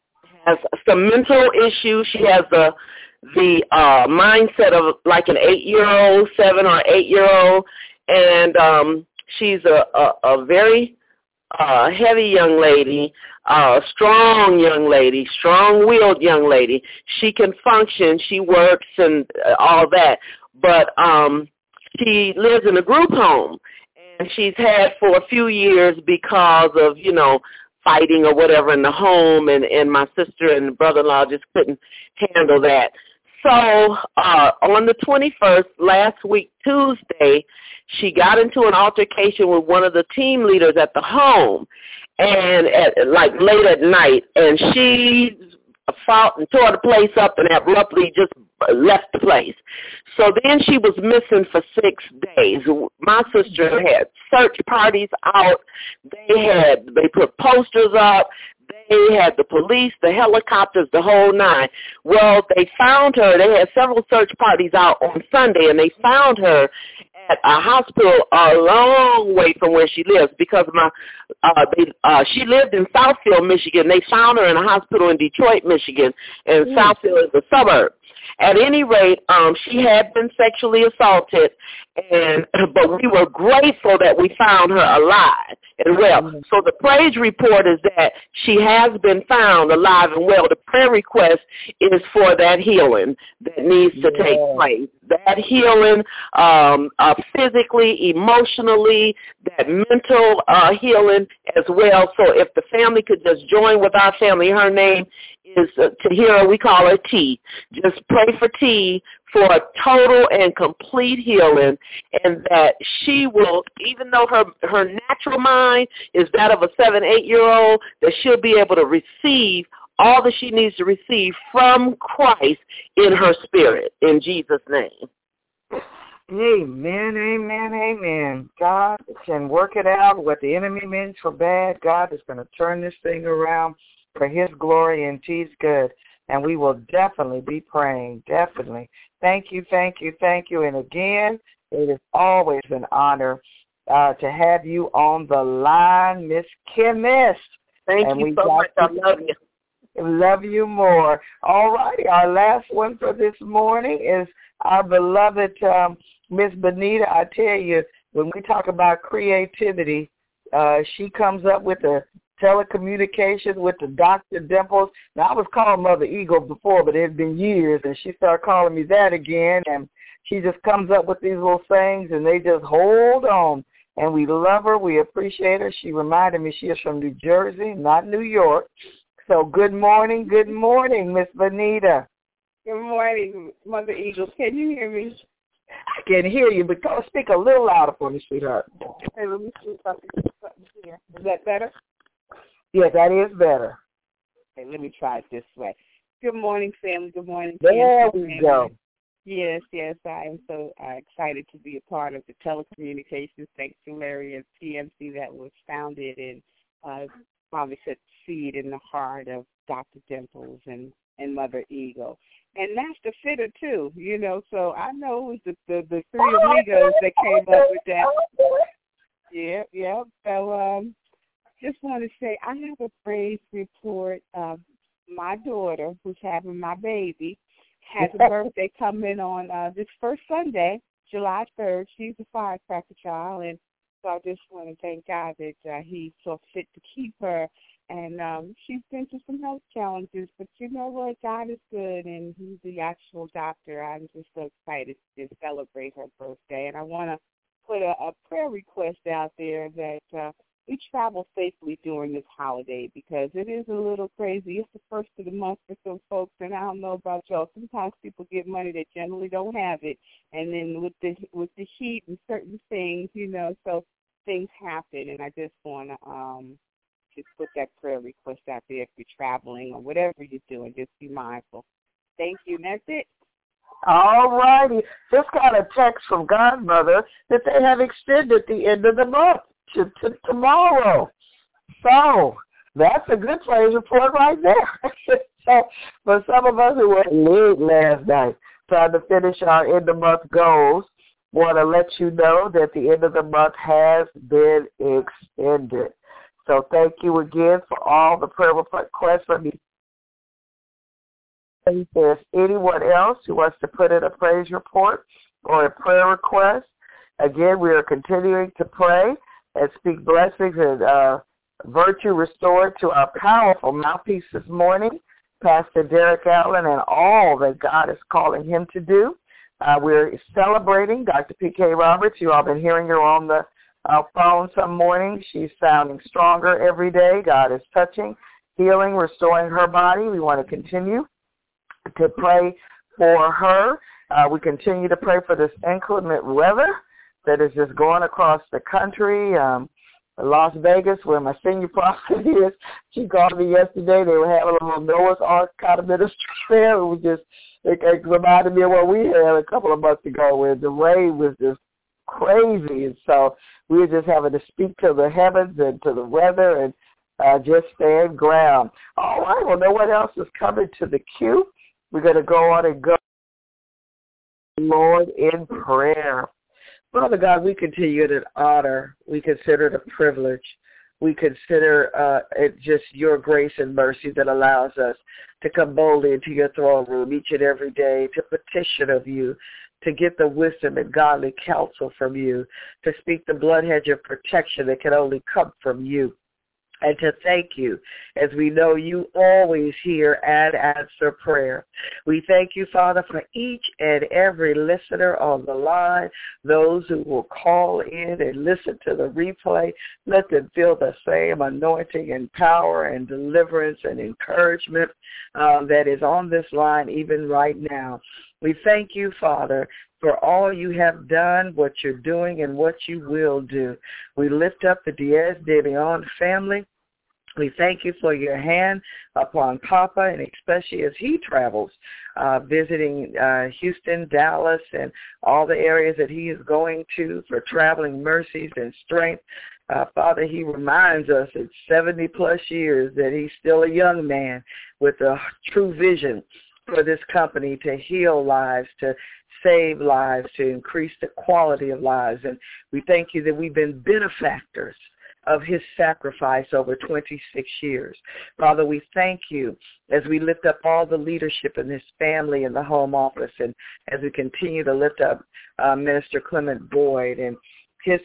mental issues. She has the mindset of like an 8-year-old, 7 or 8-year-old. And she's a very heavy young lady, strong young lady, strong-willed young lady. She can function. She works and all that. But she lives in a group home, and she's had for a few years because of, fighting or whatever in the home, and my sister and brother-in-law just couldn't handle that. So on the 21st, last week, Tuesday, she got into an altercation with one of the team leaders at the home, and late at night. And she fought and tore the place up and abruptly just left the place. So then she was missing for 6 days. My sister had search parties out. They put posters up. They had the police, the helicopters, the whole nine. Well, they found her. They had several search parties out on Sunday, and they found her at a hospital a long way from where she lives because she lived in Southfield, Michigan. They found her in a hospital in Detroit, Michigan, and Southfield is a suburb. At any rate, she had been sexually assaulted, but we were grateful that we found her alive and well. So the praise report is that she has been found alive and well. The prayer request is for that healing that needs to take place. That healing physically, emotionally, that mental healing as well. So if the family could just join with our family, her name is Tahira, we call her T. Just pray for T for a total and complete healing, and that she will, even though her natural mind is that of a 7-8-year-old, that she'll be able to receive all that she needs to receive from Christ in her spirit, in Jesus' name. Amen, amen, amen. God can work it out. What the enemy means for bad, God is going to turn this thing around for his glory and His good. And we will definitely be praying, definitely. Thank you, thank you, thank you. And again, it is always an honor to have you on the line, Miss Chemist. Thank you so much. I love you. Love you more. All righty. Our last one for this morning is our beloved Miss Benita. I tell you, when we talk about creativity, she comes up with the telecommunications with the Dr. Dimples. Now, I was called Mother Eagle before, but it had been years, and she started calling me that again, and she just comes up with these little things, and they just hold on. And we love her. We appreciate her. She reminded me she is from New Jersey, not New York. So good morning, Miss Benita. Good morning, Mother Eagle. Can you hear me? I can hear you, but go speak a little louder for me, sweetheart. Hey, let me see something here. Is that better? Yes, that is better. Okay, let me try it this way. Good morning, family. Good morning. There we go. Yes, I am so excited to be a part of the telecommunications sanctuary at TMC that was founded and probably set seed in the heart of Dr. Dimples and Mother Eagle. And Master Fitter, too, so I know it was the three amigos that came up with that. Yeah. So just want to say I have a praise report of my daughter, who's having my baby, has a birthday coming on this first Sunday, July 3rd. She's a firecracker child, and so I just want to thank God that he saw fit to keep her. And she's been through some health challenges, but you know what? God is good, and he's the actual doctor. I'm just so excited to celebrate her birthday. And I want to put a prayer request out there that we travel safely during this holiday, because it is a little crazy. It's the first of the month for some folks, and I don't know about y'all. Sometimes people get money that generally don't have it, and then with the heat and certain things, so things happen. And I just want to just put that prayer request out there if you're traveling or whatever you're doing. Just be mindful. Thank you. And that's it. All righty. Just got a text from Godmother that they have extended the end of the month to tomorrow. So that's a good praise report right there. So for some of us who were late last night trying to finish our end of month goals, want to let you know that the end of the month has been extended. So thank you again for all the prayer requests from me. If there's anyone else who wants to put in a praise report or a prayer request, again, we are continuing to pray and speak blessings and virtue restored to our powerful mouthpiece this morning, Pastor Derek Allen, and all that God is calling him to do. We're celebrating Dr. P.K. Roberts. You all been hearing her on the phone some morning. She's sounding stronger every day. God is touching, healing, restoring her body. We want to continue to pray for her. We continue to pray for this inclement weather that is just going across the country. Las Vegas, where my senior prophet is. She called me yesterday. They were having a little Noah's Ark kind of ministry there. It reminded me of what we had a couple of months ago where the rain was just crazy. And so we were just having to speak to the heavens and to the weather and just stand ground. All right, well, no one else is coming to the queue. We're going to go on and go, Lord, in prayer. Father God, we continue to honor. We consider it a privilege. We consider it just your grace and mercy that allows us to come boldly into your throne room each and every day to petition of you, to get the wisdom and godly counsel from you, to speak the blood hedge of protection that can only come from you. And to thank you, as we know you always hear and answer prayer. We thank you, Father, for each and every listener on the line, those who will call in and listen to the replay. Let them feel the same anointing and power and deliverance and encouragement that is on this line even right now. We thank you, Father, for all you have done, what you're doing, and what you will do. We lift up the Diaz-de-Leon family. We thank you for your hand upon Papa, and especially as he travels, visiting Houston, Dallas, and all the areas that he is going to for traveling mercies and strength. Father, he reminds us at 70-plus years that he's still a young man with a true vision for this company to heal lives, to save lives, to increase the quality of lives. And we thank you that we've been benefactors of his sacrifice over 26 years. Father, we thank you as we lift up all the leadership in this family in the home office, and as we continue to lift up Minister Clement Boyd and his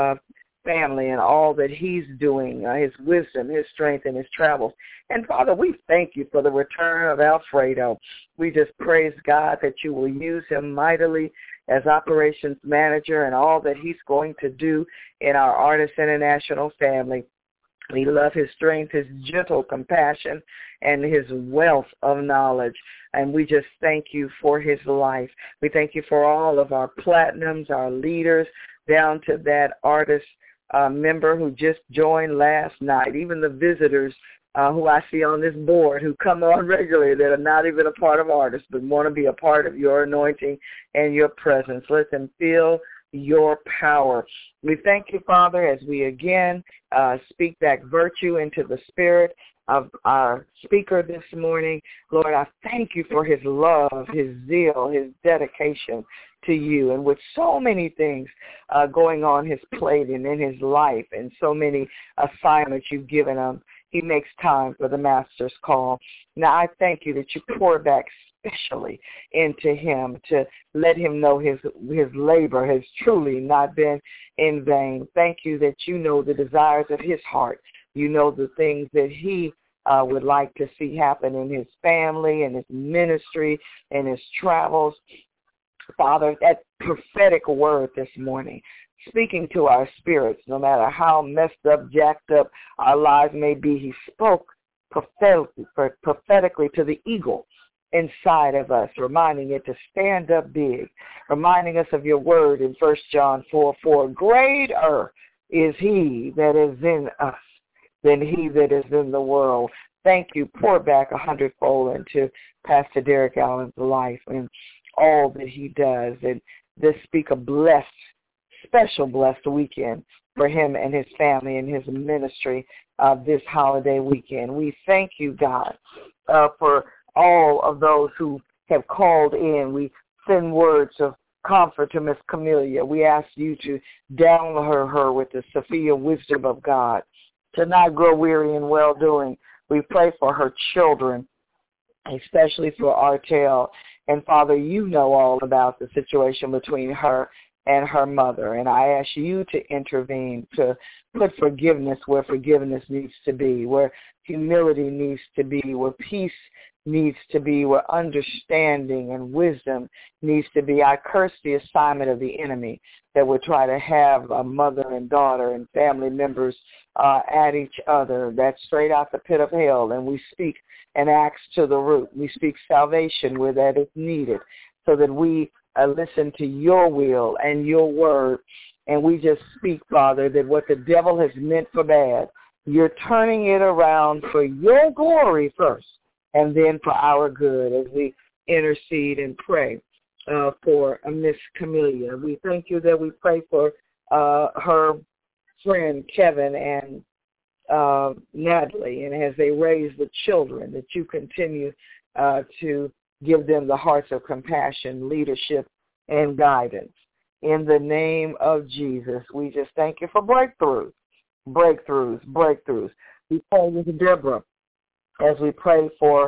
family and all that he's doing, his wisdom, his strength, and his travels. And, Father, we thank you for the return of Alfredo. We just praise God that you will use him mightily as operations manager and all that he's going to do in our Artists International family. We love his strength, his gentle compassion, and his wealth of knowledge. And we just thank you for his life. We thank you for all of our platinums, our leaders, down to that artist member who just joined last night, even the visitors who I see on this board who come on regularly that are not even a part of artists but want to be a part of your anointing and your presence. Let them feel your power. We thank you, Father, as we again speak back virtue into the spirit of our speaker this morning. Lord, I thank you for his love, his zeal, his dedication to you, and with so many things going on his plate and in his life and so many assignments you've given him, he makes time for the master's call. Now, I thank you that you pour back especially into him to let him know his labor has truly not been in vain. Thank you that you know the desires of his heart. You know the things that he would like to see happen in his family and his ministry and his travels. Father, that prophetic word this morning, speaking to our spirits, no matter how messed up, jacked up our lives may be, he spoke prophetically to the eagle inside of us, reminding it to stand up big, reminding us of your word in 1 John 4:4. Greater is he that is in us than he that is in the world. Thank you. Pour back 100-fold into Pastor Derek Allen's life and all that he does. And this speak a blessed, special blessed weekend for him and his family and his ministry this holiday weekend. We thank you, God, for all of those who have called in. We send words of comfort to Miss Camelia. We ask you to download her with the Sophia wisdom of God, to not grow weary in well-doing. We pray for her children, especially for Artel. And, Father, you know all about the situation between her and her mother. And I ask you to intervene, to put forgiveness where forgiveness needs to be, where humility needs to be, where peace needs to be, where understanding and wisdom needs to be. I curse the assignment of the enemy that would try to have a mother and daughter and family members at each other. That's straight out the pit of hell. And we speak an axe to the root. We speak salvation where that is needed, so that we listen to your will and your word And we just speak, Father, that what the devil has meant for bad, you're turning it around for your glory first, and then for our good as we intercede and pray for Miss Camellia. We thank you that we pray for her friend Kevin and Natalie, and as they raise the children, that you continue to give them the hearts of compassion, leadership, and guidance. In the name of Jesus, we just thank you for breakthroughs. We pray with Deborah as we pray for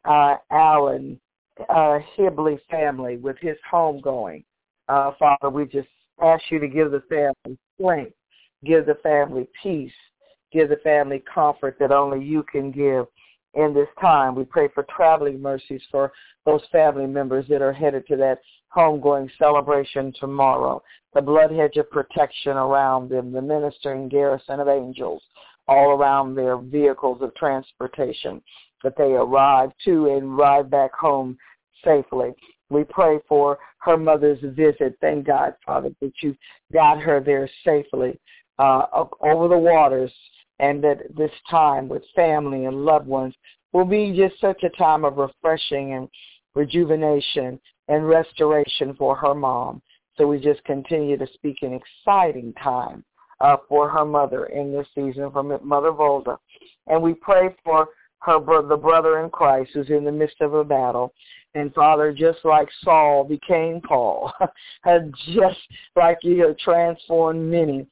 Alan Hibley family with his homegoing. Father, we just ask you to give the family strength, give the family peace, give the family comfort that only you can give in this time. We pray for traveling mercies for those family members that are headed to that homegoing celebration tomorrow. The blood hedge of protection around them, the ministering garrison of angels all around their vehicles of transportation, that they arrive to and ride back home safely. We pray for her mother's visit. Thank God, Father, that you got her there safely over the waters, and that this time with family and loved ones will be just such a time of refreshing and rejuvenation and restoration for her mom. So we just continue to speak an exciting time for her mother in this season, for Mother Volda. And we pray for the brother in Christ who's in the midst of a battle. And Father, just like Saul became Paul, just like you have transformed many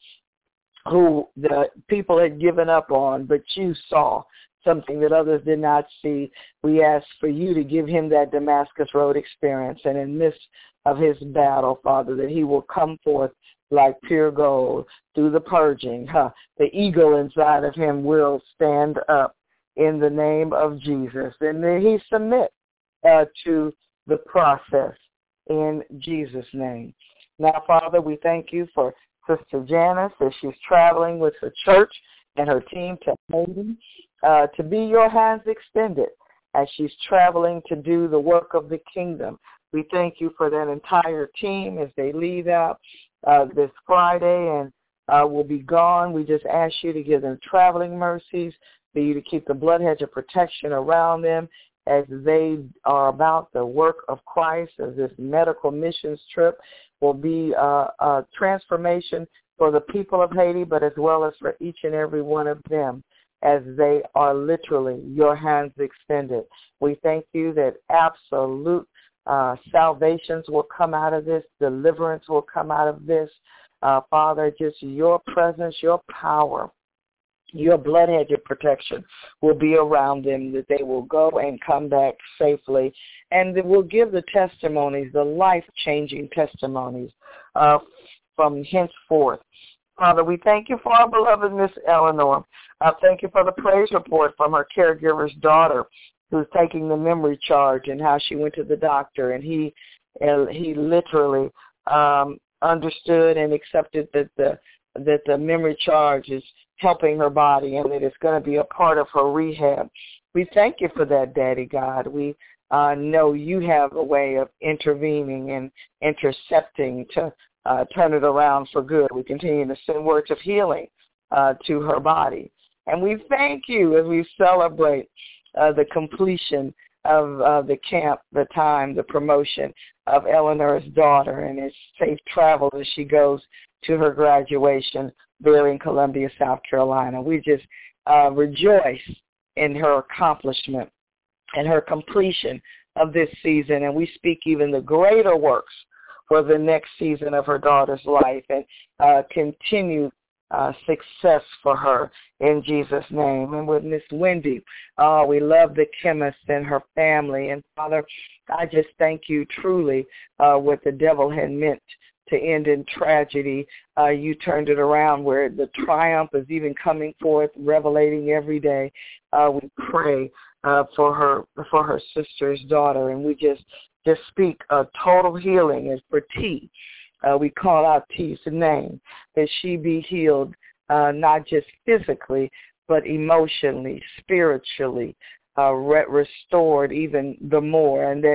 who the people had given up on, but you saw something that others did not see. We ask for you to give him that Damascus Road experience, and in the midst of his battle, Father, that he will come forth like pure gold through the purging. The eagle inside of him will stand up in the name of Jesus, and then he submit to the process in Jesus' name. Now, Father, we thank you for Sister Janice as she's traveling with her church and her team to Haiti, to be your hands extended as she's traveling to do the work of the kingdom. We thank you for that entire team as they leave out this Friday and will be gone. We just ask you to give them traveling mercies, for you to keep the blood hedge of protection around them as they are about the work of Christ, as this medical missions trip will be a transformation for the people of Haiti, but as well as for each and every one of them, as they are literally your hands extended. We thank you that absolute salvations will come out of this, deliverance will come out of this. Father, just your presence, your power, your blood hedge of protection will be around them, that they will go and come back safely, and that will give the testimonies, the life-changing testimonies from henceforth. Father, we thank you for our beloved Miss Eleanor. Thank you for the praise report from her caregiver's daughter who's taking the memory charge, and how she went to the doctor, and he literally understood and accepted that the memory charge is helping her body and that it's going to be a part of her rehab. We thank you for that, Daddy God. We know you have a way of intervening and intercepting to turn it around for good. We continue to send words of healing to her body. And we thank you as we celebrate the completion of the camp, the time, the promotion of Eleanor's daughter, and it's safe travel as she goes to her graduation there in Columbia, South Carolina. We just rejoice in her accomplishment and her completion of this season, and we speak even the greater works for the next season of her daughter's life, and continue success for her in Jesus' name. And with Miss Wendy, we love the chemist and her family. And Father, I just thank you truly what the devil had meant to end in tragedy. You turned it around where the triumph is even coming forth, revelating every day. We pray for her sister's daughter, and we just speak a total healing. As for T, we call out T's name, that she be healed, not just physically, but emotionally, spiritually, restored even the more, and that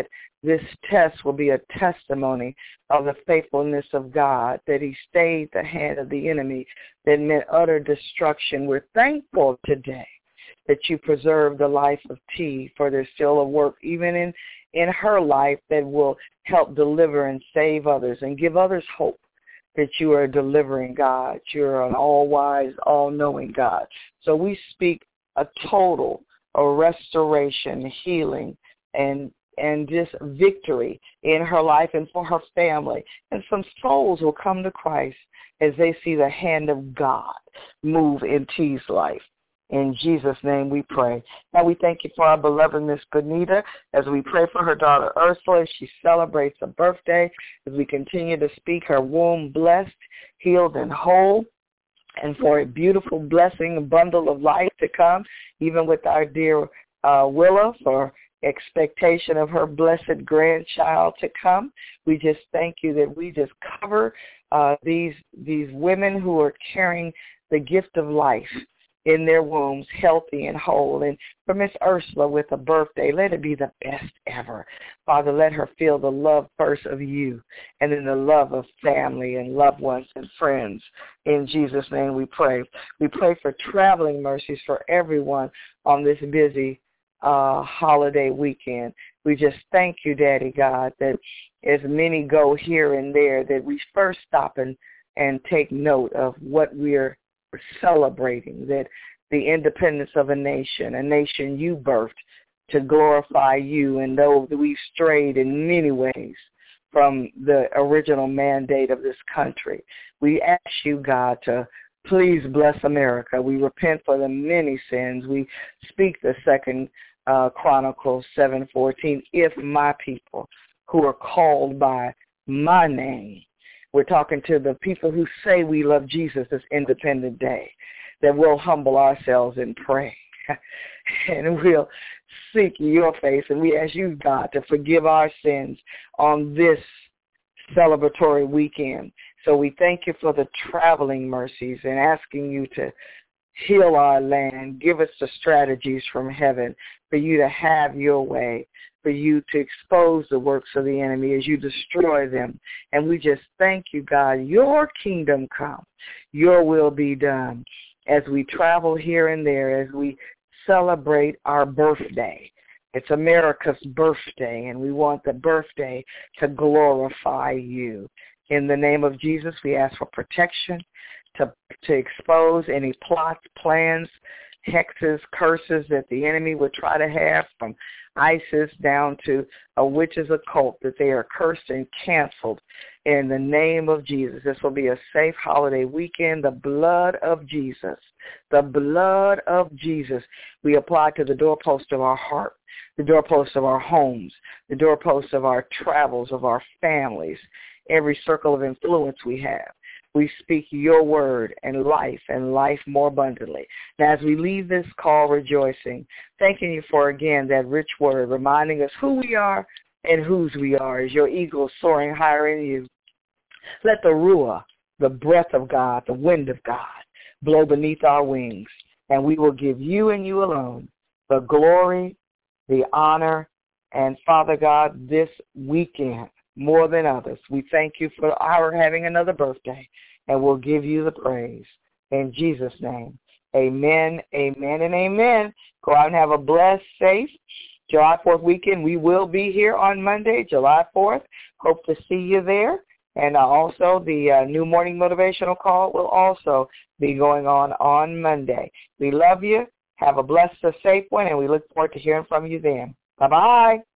this test will be a testimony of the faithfulness of God, that he stayed the hand of the enemy that meant utter destruction. We're thankful today that you preserved the life of T, for there's still a work even in her life that will help deliver and save others and give others hope that you are a delivering God. You're an all-wise, all-knowing God. So we speak a total, a restoration, healing, and just victory in her life and for her family. And some souls will come to Christ as they see the hand of God move in T's life. In Jesus' name we pray. Now we thank you for our beloved Miss Bonita as we pray for her daughter Ursula as she celebrates a birthday, as we continue to speak her womb blessed, healed, and whole, and for a beautiful blessing, a bundle of life to come, even with our dear Willa, for expectation of her blessed grandchild to come. We just thank you that we just cover these women who are carrying the gift of life in their wombs, healthy and whole. And for Miss Ursula with a birthday, let it be the best ever. Father, let her feel the love first of you, and then the love of family and loved ones and friends. In Jesus' name we pray. We pray for traveling mercies for everyone on this busy holiday weekend. We just thank you, Daddy God, that as many go here and there, that we first stop and take note of what we're celebrating, that the independence of a nation you birthed to glorify you, and though we've strayed in many ways from the original mandate of this country, we ask you, God, to please bless America. We repent for the many sins. We speak the second Chronicles 7:14, if my people who are called by my name. We're talking to the people who say we love Jesus this Independent Day, that we'll humble ourselves and pray. And we'll seek your face. And we ask you, God, to forgive our sins on this celebratory weekend. So we thank you for the traveling mercies and asking you to heal our land. Give us the strategies from heaven for you to have your way, for you to expose the works of the enemy as you destroy them. And we just thank you, God, your kingdom come, your will be done as we travel here and there, as we celebrate our birthday. It's America's birthday, and we want the birthday to glorify you. In the name of Jesus, we ask for protection, to expose any plots, plans, hexes, curses that the enemy would try to have, from ISIS down to a witch's occult, that they are cursed and canceled in the name of Jesus. This will be a safe holiday weekend. The blood of Jesus, the blood of Jesus, we apply to the doorpost of our heart, the doorpost of our homes, the doorpost of our travels, of our families, every circle of influence we have. We speak your word and life more abundantly. Now, as we leave this call rejoicing, thanking you for, again, that rich word, reminding us who we are and whose we are, as your eagles soaring higher in you. Let the Ruah, the breath of God, the wind of God, blow beneath our wings, and we will give you and you alone the glory, the honor, and, Father God, this weekend, more than others, we thank you for our having another birthday, and we'll give you the praise. In Jesus' name, amen, amen, and amen. Go out and have a blessed, safe July 4th weekend. We will be here on Monday, July 4th. Hope to see you there. And also the new morning motivational call will also be going on Monday. We love you. Have a blessed, safe one, and we look forward to hearing from you then. Bye-bye.